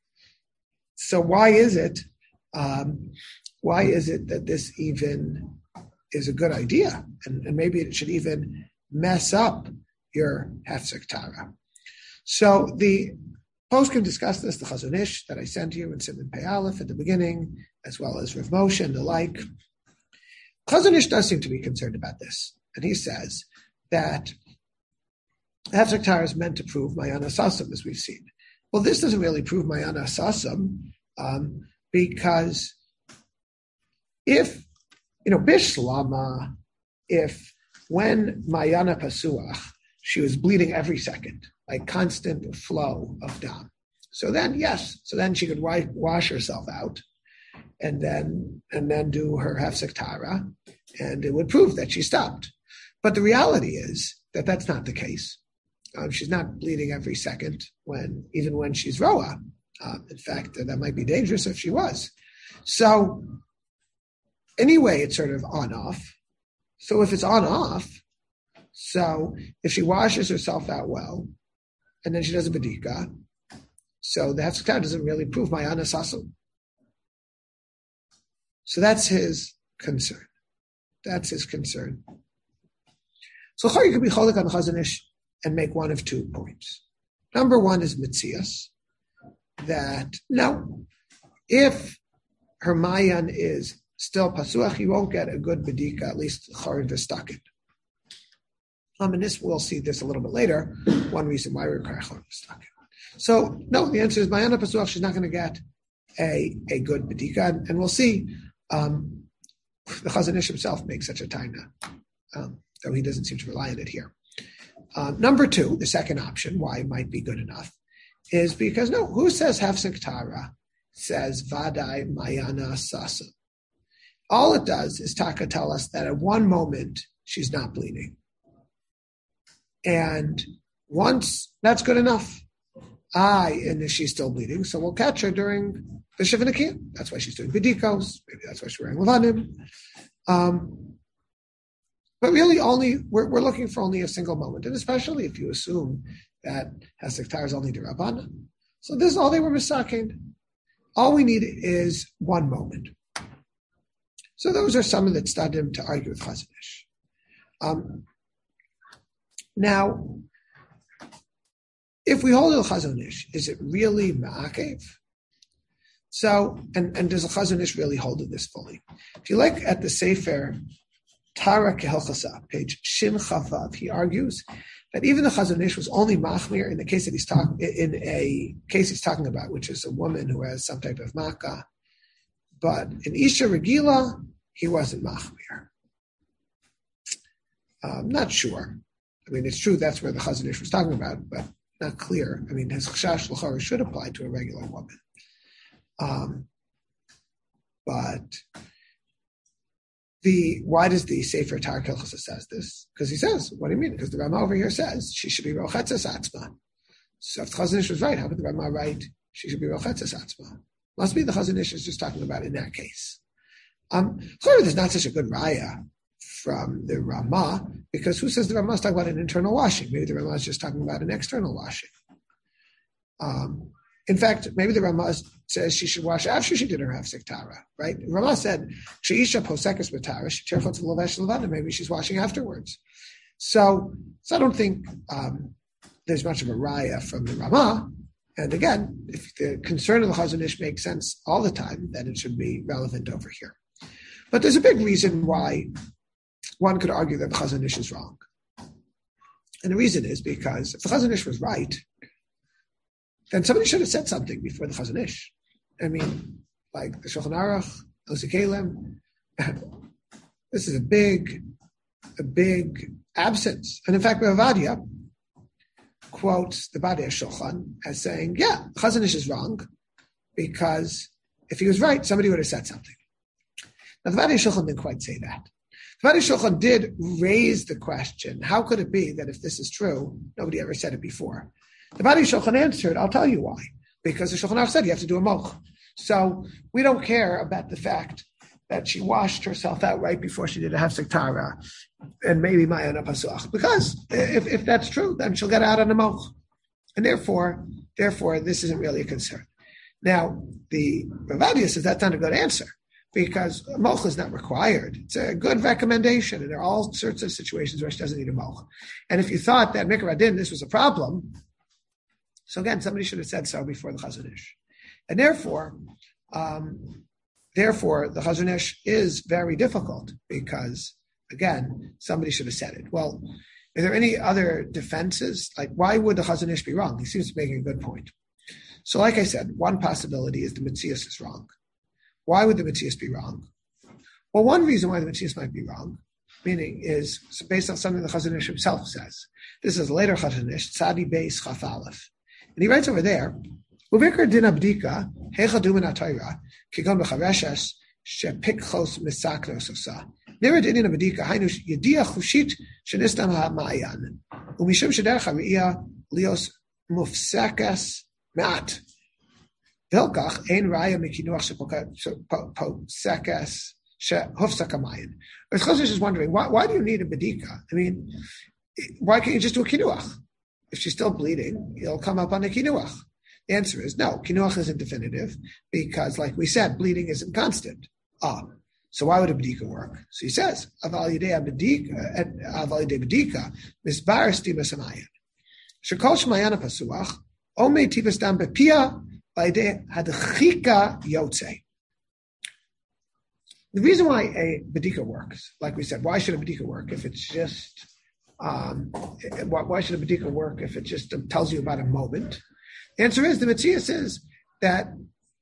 A: so why is it um, why is it that this even is a good idea, and, and maybe it should even mess up your hefsek tara? So the Poskim discussed this, the Chazon Ish that I sent you in Siman Pei Aleph at the beginning, as well as Rav Moshe and the like. Chazon Ish does seem to be concerned about this, and he says that hefsek tara is meant to prove Mayana Sasam, as we've seen. Well, this doesn't really prove Mayana Sasam, um, because if, you know, Bishlama, if when Mayana Pasuach, she was bleeding every second, like constant flow of dam. So then, yes, so then she could wipe, wash herself out, and then and then do her hefsek tara, and it would prove that she stopped. But the reality is that that's not the case. Um, she's not bleeding every second, when even when she's roa. Um, in fact, that might be dangerous if she was. So anyway, it's sort of on off. So if it's on off, so if she washes herself out well, and then she does a bedika, so the hefsek tara doesn't really prove Mayana Sasam. So that's his concern. That's his concern. So you could be cholik on Chazon Ish and make one of two points. Number one is mitzias, that no, if her mayan is still pasuach, you won't get a good bedika, at least chorin v'stakin. Um, and this, we'll see this a little bit later, one reason why we require chorin v'stakin. So no, the answer is mayana pasuach, she's not going to get a, a good bedika, and, and we'll see. Um, the Chazon Ish himself makes such a taina, um, though he doesn't seem to rely on it here. Um, number two, the second option, why it might be good enough, is because no, who says hefsek tara says vadai mayana sasa? All it does is taka tell us that at one moment she's not bleeding, and once that's good enough. I and she's still bleeding, so we'll catch her during the Shivanakiyah. That's why she's doing bedikos. Maybe that's why she's wearing levanim. Um, but really, only we're, we're looking for only a single moment, and especially if you assume that hefsek tara is only derabbanan. So this is all they were misaking. All we need is one moment. So those are some of the tzaddim to argue with Chazon Ish. Um, now. If we hold the Chazon Ish, is it really ma'akev? So, and, and does the Chazon Ish really hold this fully? If you look at the Sefer Tara Kehilchasa, page Shin Chavav, he argues that even the Chazon Ish was only machmir in the case that he's talking in a case he's talking about, which is a woman who has some type of makkah. But in Isha Regila, he wasn't machmir. I'm not sure. I mean, it's true that's where the Chazon Ish was talking about, but not clear. I mean, his chashash l'chara should apply to a regular woman. Um, but the why does the Sefer Tar Kilchasa says this? Because he says, what do you mean? Because the Rama over here says she should be rochetzes atzma. So if the Chazon Ish was right, how could the Rama write she should be rochetzes atzma? Must be the Chazon Ish is just talking about in that case. Um, clearly, there's not such a good raya from the Rama, because who says the Rama is talking about an internal washing? Maybe the Rama is just talking about an external washing. Um, in fact, maybe the Rama says she should wash after she did her hafsek tara, right? Rama said, "Sheisha posekes b'tara, she tearful to levesh levana." Maybe she's washing afterwards. So, so I don't think um, there's much of a raya from the Rama. And again, if the concern of the Chazon Ish makes sense all the time, then it should be relevant over here. But there's a big reason why one could argue that the Chazon Ish is wrong. And the reason is because if the Chazon Ish was right, then somebody should have said something before the Chazon Ish. I mean, like the Shulchan Aruch, Osei Keilim, this is a big, a big absence. And in fact, Rav Ovadia quotes the Badei Shulchan as saying, yeah, Chazon Ish is wrong, because if he was right, somebody would have said something. Now, the Badei Shulchan didn't quite say that. The Badei Shulchan did raise the question, how could it be that if this is true, nobody ever said it before? The Badei Shulchan answered, I'll tell you why. Because the Shulchan Aruch said you have to do a moch. So we don't care about the fact that she washed herself out right before she did a hafsek tara, and maybe ma'ana pasuach. Because if, if that's true, then she'll get out on a moch. And therefore, therefore, this isn't really a concern. Now, the Rav Ovadia says that's not a good answer, because a moch is not required. It's a good recommendation, and there are all sorts of situations where she doesn't need a moch. And if you thought that Mikra Adin, this was a problem, so again, somebody should have said so before the Chazon Ish. And therefore, um, therefore, the Chazon Ish is very difficult, because, again, somebody should have said it. Well, are there any other defenses? Like, why would the Chazon Ish be wrong? He seems to be making a good point. So like I said, one possibility is the Metzias is wrong. Why would the Metzias be wrong? Well, one reason why the Metzias might be wrong, meaning is based on something the Chazon Ish himself says. This is later Chazon Ish, Tzadi Beis Chaf Aleph. And he writes over there, Uvikar din abdika, heichadu min atayra, kigon b'chareshes, shepikchos misaknos osa. Nira din abdika, hainu yedia chushit, shenistam ha'ma'ayan. Umishum shederech ha'ri'iyah, lios mufsekas ma'at. Vilkach, ein raya mikinuach sheposekas, shehufsak ha'mayan. Chazon Ish is wondering, why, why do you need a bedika? I mean, why can't you just do a kinuach? If she's still bleeding, it'll come up on the kinuach. The answer is no. Kinuach isn't definitive because, like we said, bleeding isn't constant. Ah, so why would a bedika work? So he says, "Aval yidei bedika, aval yidei bedika, misbar stimas hamayan. Shekol shmayana pasuach, omei tivas dam bepia, ba'idei hadchika yotze." The reason why a bedika works, like we said, why should a bedika work if it's just Um, why should a bedika work if it just tells you about a moment? The answer is, the Metzias is that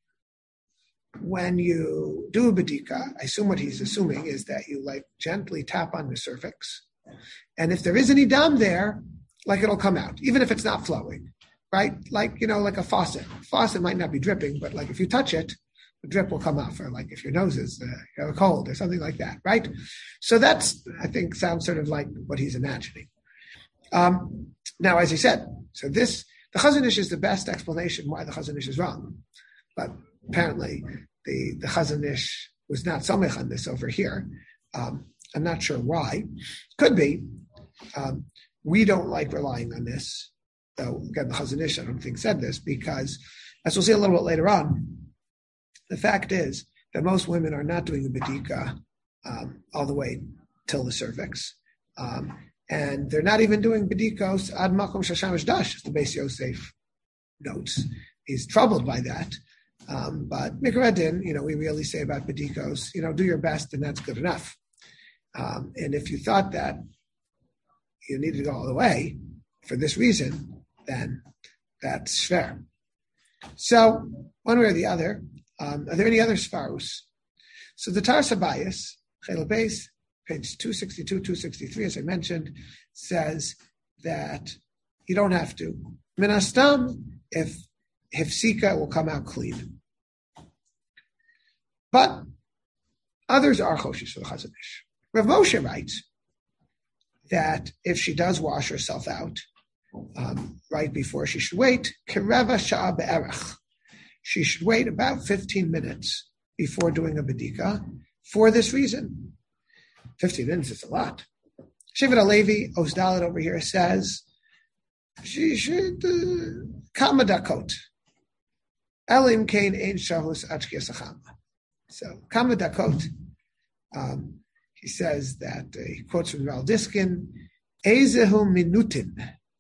A: when you do a bedika, I assume what he's assuming is that you like gently tap on the cervix, and if there is any dam there, like it'll come out, even if it's not flowing, right? Like, you know, like a faucet. Faucet might not be dripping, but like if you touch it, the drip will come off, or like if your nose is uh, you know, cold or something like that, right? So that's, I think, sounds sort of like what he's imagining. Um, now, as he said, so this, the Chazon Ish is the best explanation why the Chazon Ish is wrong. But apparently the, the Chazon Ish was not somech on this over here. Um, I'm not sure why. Could be. Um, we don't like relying on this. Though, again, the Chazon Ish, I don't think, said this, because, as we'll see a little bit later on, the fact is that most women are not doing the bedika um, all the way till the cervix. Um, and they're not even doing bedikos ad makom shashamish dash, as the Beis Yosef notes. He's troubled by that. Um, but Mikra Adin, you know, we really say about bedikos, you know, do your best and that's good enough. Um, and if you thought that you needed to go all the way for this reason, then that's fair. So one way or the other, Um, are there any other svarus? So the Tar Sabayis, Chel Beis, page two sixty-two, two sixty-three, as I mentioned, says that you don't have to. Minastam, if Hifsika will come out clean. But others are Choshish for the Chazon Ish. Rav Moshe writes that if she does wash herself out, um, right before she should wait. Kereva sha'a be'erach. She should wait about fifteen minutes before doing a bedika for this reason. fifteen minutes is a lot. Shevet HaLevi, Osdalit over here says, she should kama dakot. Elim kain ein shahus achkias achama. So kama dakot. Um, he says that uh, he quotes from Ral Diskin, Ezehu minutin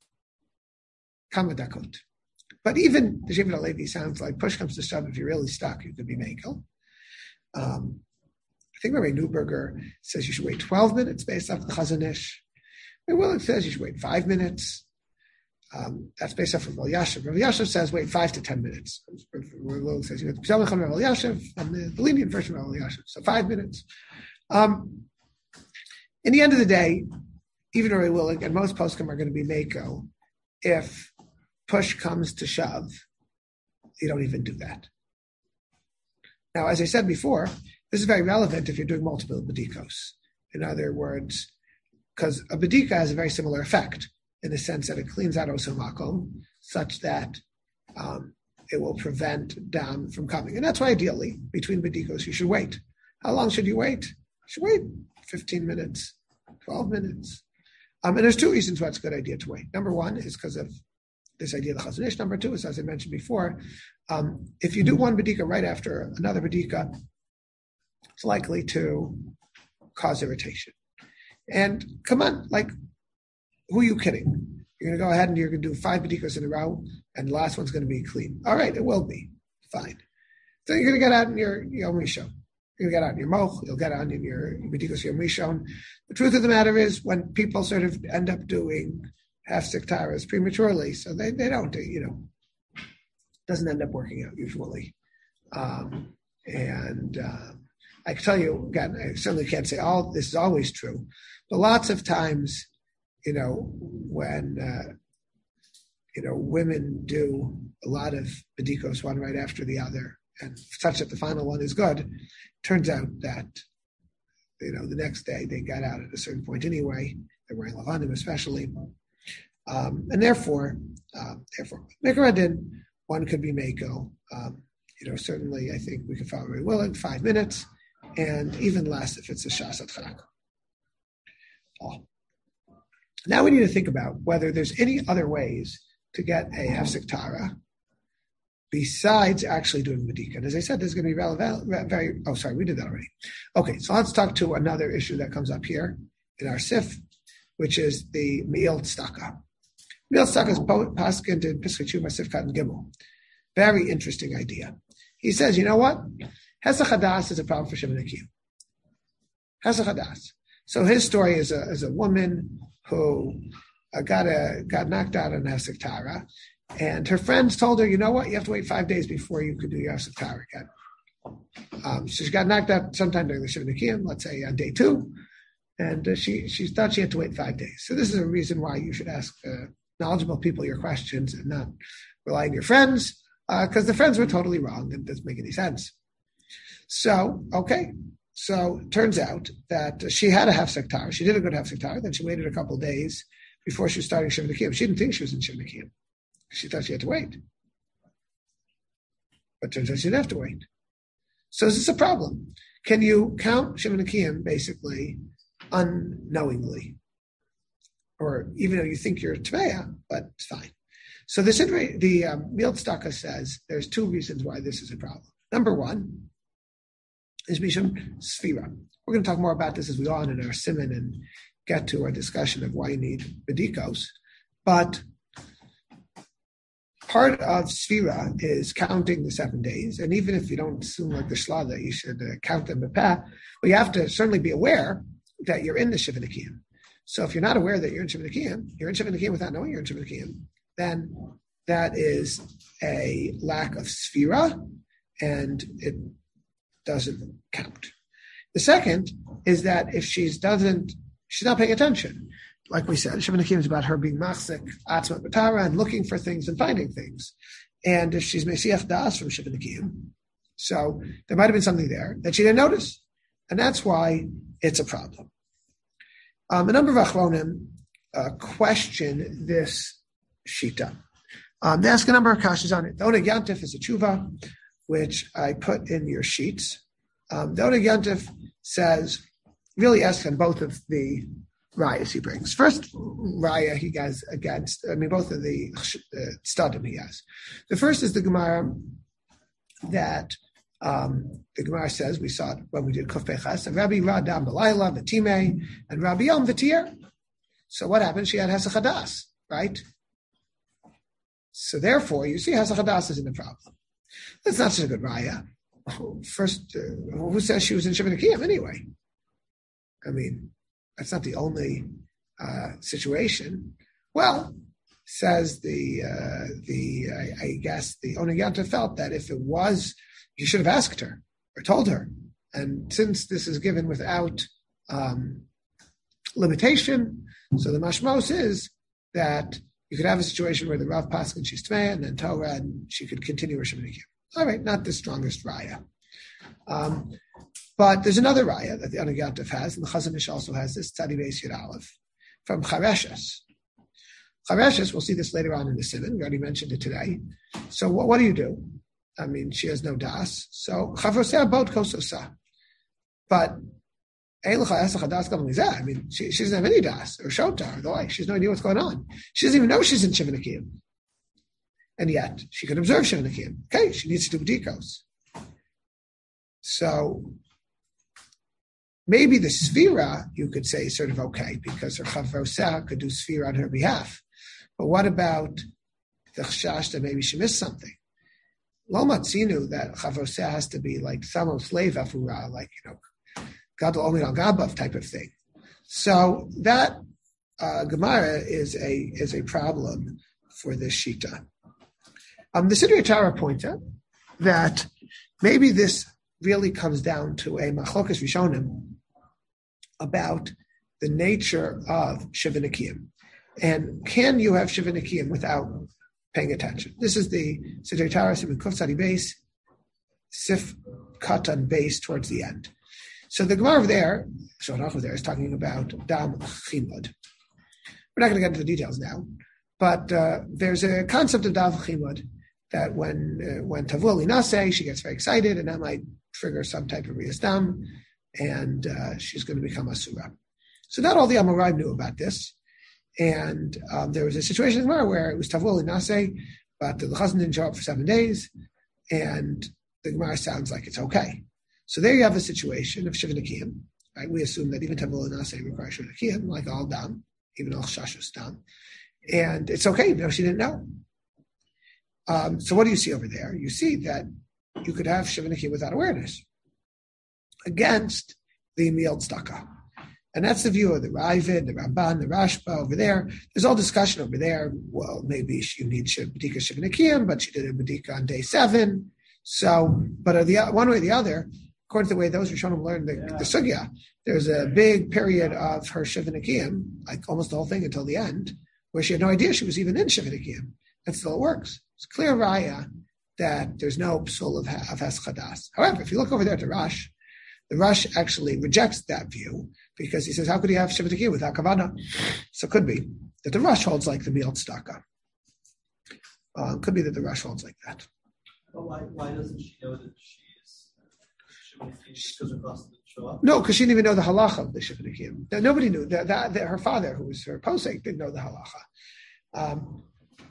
A: kama dakot. But even the Shevet HaLevi sounds like push comes to shove. If you're really stuck, you could be mekel. Um, I think Rabbi Neuberger says you should wait twelve minutes based off the Chazon Ish. Rabbi Willig says you should wait five minutes. Um, that's based off of Rav Elyashiv. Rav Elyashiv says wait five to ten minutes. Rabbi Willig says you have to Rav Elyashiv and the, the lenient version of Rav Elyashiv. So five minutes. Um, in the end of the day, even Rabbi Willig and most poskim are going to be meko. If push comes to shove, you don't even do that. Now, as I said before, this is very relevant if you're doing multiple bedikos. In other words, because a bedika has a very similar effect in the sense that it cleans out osomakom such that um, it will prevent dam from coming. And that's why ideally, between bedikos, you should wait. How long should you wait? You should wait fifteen minutes, twelve minutes. Um, and there's two reasons why it's a good idea to wait. Number one is because of this idea of the Chazon Ish. Number two is, as I mentioned before, um, if you do one bedika right after another bedika, it's likely to cause irritation. And come on, like, who are you kidding? You're going to go ahead and you're going to do five bedikas in a row, and the last one's going to be clean. All right, it will be. Fine. So you're going to get out in your Yom Rishon. You'll get out in your moch, you'll get out in your bedikas Yom Rishon. The truth of the matter is, when people sort of end up doing half siktaras prematurely, so they, they don't, you know, doesn't end up working out usually. Um, and um, I can tell you, again, I certainly can't say all this is always true, but lots of times, you know, when, uh, you know, women do a lot of bedikos one right after the other, and such that the final one is good, turns out that, you know, the next day they got out at a certain point anyway. They're wearing lavanim especially. Um, and therefore, um, therefore, Mikaradin, one could be Mako. Um, you know, certainly I think we could follow very well in five minutes, and even less if it's a Shasat Chak. Oh. Now we need to think about whether there's any other ways to get a Hefsek Tara besides actually doing Medika. And as I said, this is going to be relevant, very, oh, sorry, we did that already. Okay, so let's talk to another issue that comes up here in our Sif, which is the Me'il Tzedakah. Me'il Tzedakah is Paskind in Piskei Teshuvah Sifkat and Gimel. Very interesting idea. He says, you know what? Hesach Hadas is a problem for Shimon Akiyim. Hesach Hadas. So his story is a, is a woman who uh, got a got knocked out on Hesach Tara, and her friends told her, you know what, you have to wait five days before you could do your Hesach Tara again. Um, so she got knocked out sometime during the Shimon Akiyim, let's say on day two, and uh, she she thought she had to wait five days. So this is a reason why you should ask uh, knowledgeable people your questions and not rely on your friends, because uh, the friends were totally wrong. It doesn't make any sense. So, okay. So it turns out that uh, she had a Hefsek Tara. She did a good Hefsek Tara. Then she waited a couple of days before she was starting Shimon Akiyim. She didn't think she was in Shimon Akiyim. She thought she had to wait. But turns out she didn't have to wait. So is this a problem? Can you count Shimon Akiyim basically unknowingly? Or even though you think you're a Tveya, but it's fine. So this, the um, Me'il Tzedakah says there's two reasons why this is a problem. Number one is Mishum Sfira. We're going to talk more about this as we go on in our Siman and get to our discussion of why you need Bedikos. But part of Sfira is counting the seven days. And even if you don't assume like the Shlada, you should uh, count them in Peh. Well, you have to certainly be aware that you're in the Shivin Akiyim. So if you're not aware that you're in Shivin Akiyim, you're in Shivin Akiyim without knowing you're in Shivin Akiyim, then that is a lack of Sfira, and it doesn't count. The second is that if she doesn't, she's not paying attention. Like we said, Shivin Akiyim is about her being machzik, atzmat b'tara, and looking for things and finding things. And if she's mesiach das from Shivin Akiyim, so there might have been something there that she didn't notice. And that's why it's a problem. Um, a number of Achronim uh, question this shita. Um, they ask a number of kashas on it. The Oneg Yantif is a tshuva, which I put in your sheets. Um, the Oneg Yantif says, really asks on both of the rayas he brings. First raya he has against, I mean, both of the uh, stadim he has. The first is the Gemara that um, the Gemara says, we saw it when we did Kuf Pechas, Rabbi Radam Balayla, V'Timei, and Rabbi Yom V'Tir. So what happened? She had Hesach Hadas, right? So therefore, you see, Hesach Hadas isn't a problem. That's not such a good raya. First, uh, who says she was in Sheva Nekiyim anyway? I mean, that's not the only uh, situation. Well, says the uh, the I, I guess the Oneg Yantif felt that if it was, you should have asked her or told her. And since this is given without um, limitation, so the mashmos is that you could have a situation where the Rav Paskin she's Tmei and then Torah and she could continue her Sheva Nekiyim. All right, not the strongest raya. Um, but there's another raya that the Oneg Yantif has, and the Chazon Ish also has this, Tzadi Beis Yud Aleph, from Chareshes. Chareshes, we'll see this later on in the Siman, we already mentioned it today. So what, what do you do? I mean, she has no das. So Chavroseh Bot Kososa. But I mean, she, she doesn't have any das, or shota, or the like. She has no idea what's going on. She doesn't even know she's in Sheva Nekiyim. And yet, she can observe Sheva Nekiyim. Okay, she needs to do b'dikos. So, maybe the Sfira, you could say, is sort of okay, because her Chavroseh could do Sfira on her behalf. But what about the Chashash that maybe she missed something? Lo matzinu, that Chavroseh has to be like Thamos Lev Afura, like, you know, Gadol Omid Al Gabav type of thing. So that uh, Gemara is a is a problem for this Shita. Um, the Sidrei Torah points out that maybe this really comes down to a Machlokas Rishonim about the nature of Sheva Nekiyim. And can you have Sheva Nekiyim without paying attention? This is the Sidrei Torah Siman Kuf Tzadi Beis, Sif Katan Beis towards the end. So the Gemara over there, Shulchan over there, is talking about Dam Chimud. We're not going to get into the details now, but uh, there's a concept of Dam Chimud that when uh, when Tavul Inase, she gets very excited, and that might trigger some type of Riyas Dam, and uh, she's going to become Asura. So not all the Amoraim knew about this, and um, there was a situation in the Gemara where it was Tavul Inase, but the Chazan didn't show up for seven days, and the Gemara sounds like it's okay. So there you have a situation of Sheva Nekiyim, right? We assume that even Tavul Inase requires Sheva Nekiyim, like all Dam, even all Shashus Dam. And it's okay, even though she didn't know. Um, so what do you see over there? You see that you could have Sheva Nekiyim without awareness against the Mild Staka. And that's the view of the Ravid, the Ramban, the Rashba over there. There's all discussion over there. Well, maybe you need B'dika Sheva Nekiyim, but she did a B'dika on day seven. So, but the one way or the other, according to the way those Rishonim learned the, yeah. the Sugya, there's a big period of her Sheva Nekiyim, like almost the whole thing until the end, where she had no idea she was even in Sheva Nekiyim. And still it works. It's clear raya that there's no psul of, of Hesach Hadas. However, if you look over there at the Rosh, the Rosh actually rejects that view because he says, how could he have Sheva Nekiyim without Kavana? So it could be that the Rosh holds like the Mild Staka. Uh, it could be that the Rosh holds like that.
B: But why, why doesn't she know that she is Sheva Nekiyim because her class didn't show up?
A: No, because she didn't even know the halacha of the Sheva Nekiyim. Nobody knew. That, that, that her father, who was her posek, didn't know the halacha. Um,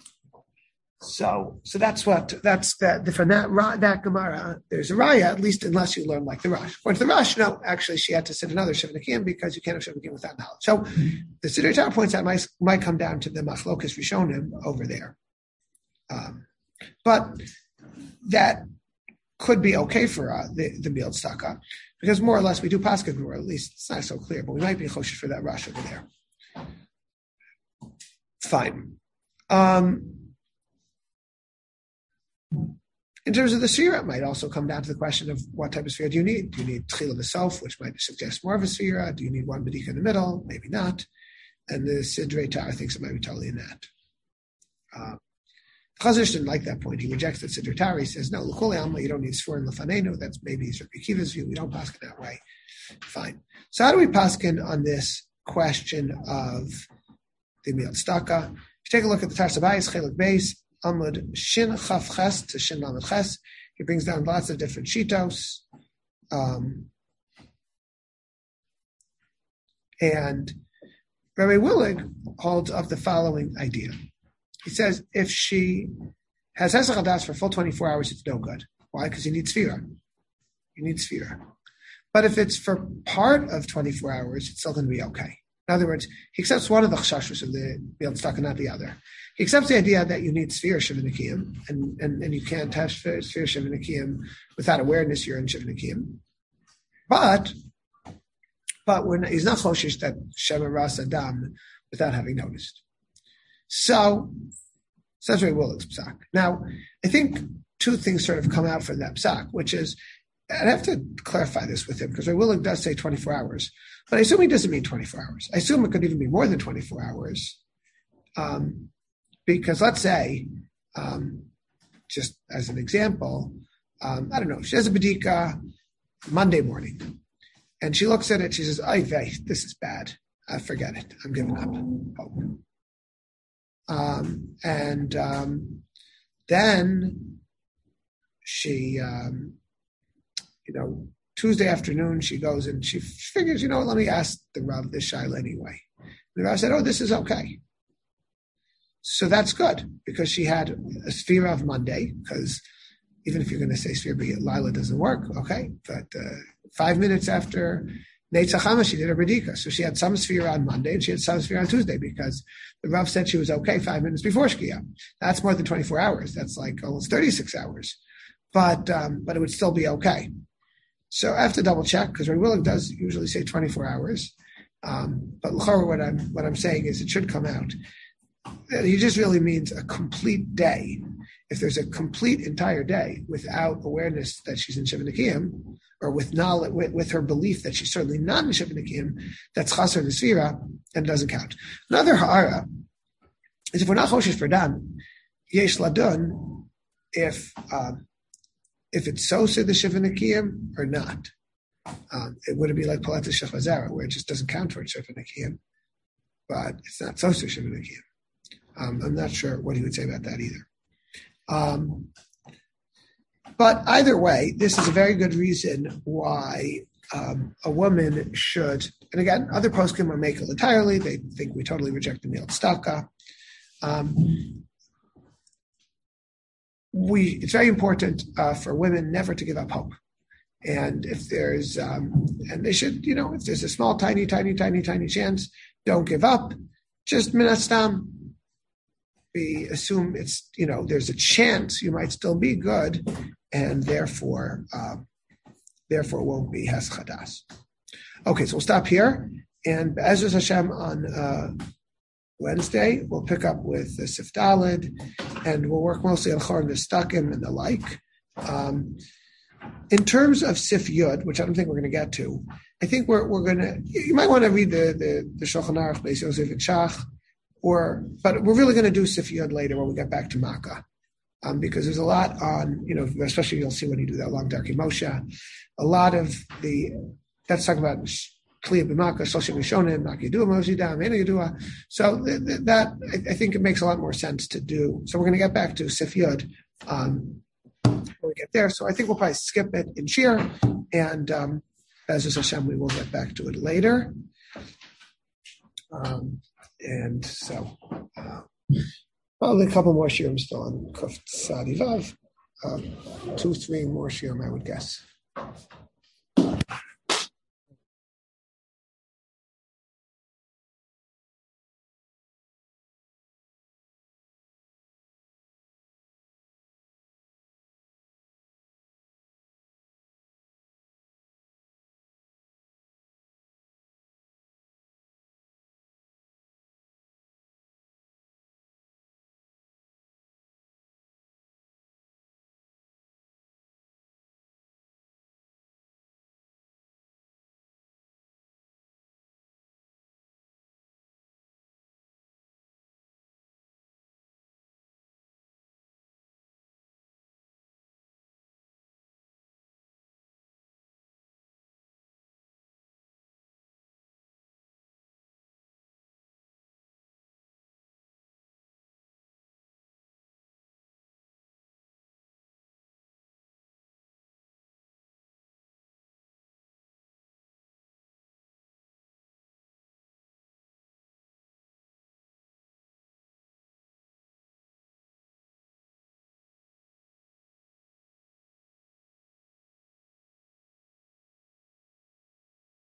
A: so, so that's what that's that. From that that Gemara, there's a raya, at least unless you learn like the Rosh. According to the Rosh, no, actually, she had to sit another Sheva Nekiyim because you can't have Sheva Nekiyim without knowledge. So, the Sidrei Torah points out might might come down to the Machlokas Rishonim over there, um, but that could be okay for uh, the, the Mild Staka, because more or less we do Paskin, or at least it's not so clear, but we might be choshesh for that Rosh over there. Fine. Um, in terms of the Sfira, it might also come down to the question of what type of Sfira do you need? Do you need Tchila V'Sof, which might suggest more of a Sfira? Do you need one B'dika in the middle? Maybe not. And the Sidrei Torah thinks it might be totally in that. Um, Chazon Ish didn't like that point. He rejects the Sidrei Torah. He says, no, L'Kol Alma, you don't need Sfor and Lefanenu. That's maybe Rabbi Akiva's view. We don't paskin that way. Fine. So how do we paskin on this question of the Mild Staka? If you take a look at the Tarsabayis, Chelik Beis, Amud Shin Chaf Ches to Shin Lamed Ches, he brings down lots of different shitos. Um, and Rabbi Willig holds up the following idea. He says if she has Hesach Hadas for full twenty-four hours, it's no good. Why? Because you need Sfira. You need Sfira. But if it's for part of twenty-four hours, it's still going to be okay. In other words, he accepts one of the chashashos of the Biel Tzedakah, not the other. He accepts the idea that you need Sfira Shivanikim, and, and, and you can't have Sfira Shivanikim without awareness you're in Shivanikim. But, but when he's not choshish that Shema Ras Adam without having noticed. So, so that's very Willig's psak. Now, I think two things sort of come out from that psak, which is, I'd have to clarify this with him, because Rabbi Willig does say twenty-four hours, but I assume he doesn't mean twenty-four hours. I assume it could even be more than twenty-four hours. Um, because let's say, um, just as an example, um, I don't know, she has a B'dika Monday morning, and she looks at it, she says, ay vey, this is bad. I forget it. I'm giving up hope. Um, and um, then she, um, you know, Tuesday afternoon, she goes and she figures, you know, let me ask the Rav this shaila anyway. And the Rav said, oh, this is okay. So that's good, because she had a Sfira of Monday, because even if you're going to say Sfira, but Lila doesn't work, okay. But uh, five minutes after Netzach Hama, she did a B'dika. So she had some Sfira on Monday and she had some Sfira on Tuesday, because the Rav said she was okay five minutes before Shkia. That's more than twenty-four hours. That's like almost thirty-six hours. But um, but it would still be okay. So I have to double check, because Rabbi Willig does usually say twenty-four hours. Um, but l'chorah, what I'm what I'm saying is it should come out. He just really means a complete day. If there's a complete entire day without awareness that she's in Shivanikim, or with knowledge, with, with her belief that she's certainly not in Shivanikim, that's Chaser Nesfira and doesn't count. Another ha'ara is if we're not Choshesh for Dan, Yesh Ladun, if um, if it's Sosa the Shivanikim or not. Um, it wouldn't be like Paleta Shechazara, where it just doesn't count towards Shivanikim, but it's not Sosa Shivanikim. Um, I'm not sure what he would say about that either. Um, but either way, this is a very good reason why um, a woman should, and again, other poskim are makel entirely. They think we totally reject the meal tzedakah. Um, we, it's very important uh, for women never to give up hope. And if there's, um, and they should, you know, if there's a small, tiny, tiny, tiny, tiny chance, don't give up. Just minastam. We assume it's, you know, there's a chance you might still be good, and therefore, uh, therefore won't be Hes Chadas. Okay, so we'll stop here, and Be'ezus Hashem on uh, Wednesday we'll pick up with the Sif Daled, and we'll work mostly on Chor Nistakim and the like. Um, in terms of Sif Yud, which I don't think we're going to get to, I think we're we're going to. You might want to read the the, the Shulchan Aruch Beis Yosef and Shach. Or, but we're really going to do Sif Yud later when we get back to Makkah, um, because there's a lot on, you know, especially you'll see when you do that long Darkei Moshe, a lot of the, that's talking about Kliya b'Makkah, Shloshim Rishonim, Makidua Moshidah, Mena Yedua. So th- th- that, I, I think it makes a lot more sense to do. So we're going to get back to Sif Yud um, when we get there. So I think we'll probably skip it in Shir, and um, Be'ezus Hashem, we will get back to it later. Um, And so, uh, probably a couple more shiurim still on Kuf Tzadi Vav. Um, two, three more shiurim, I would guess.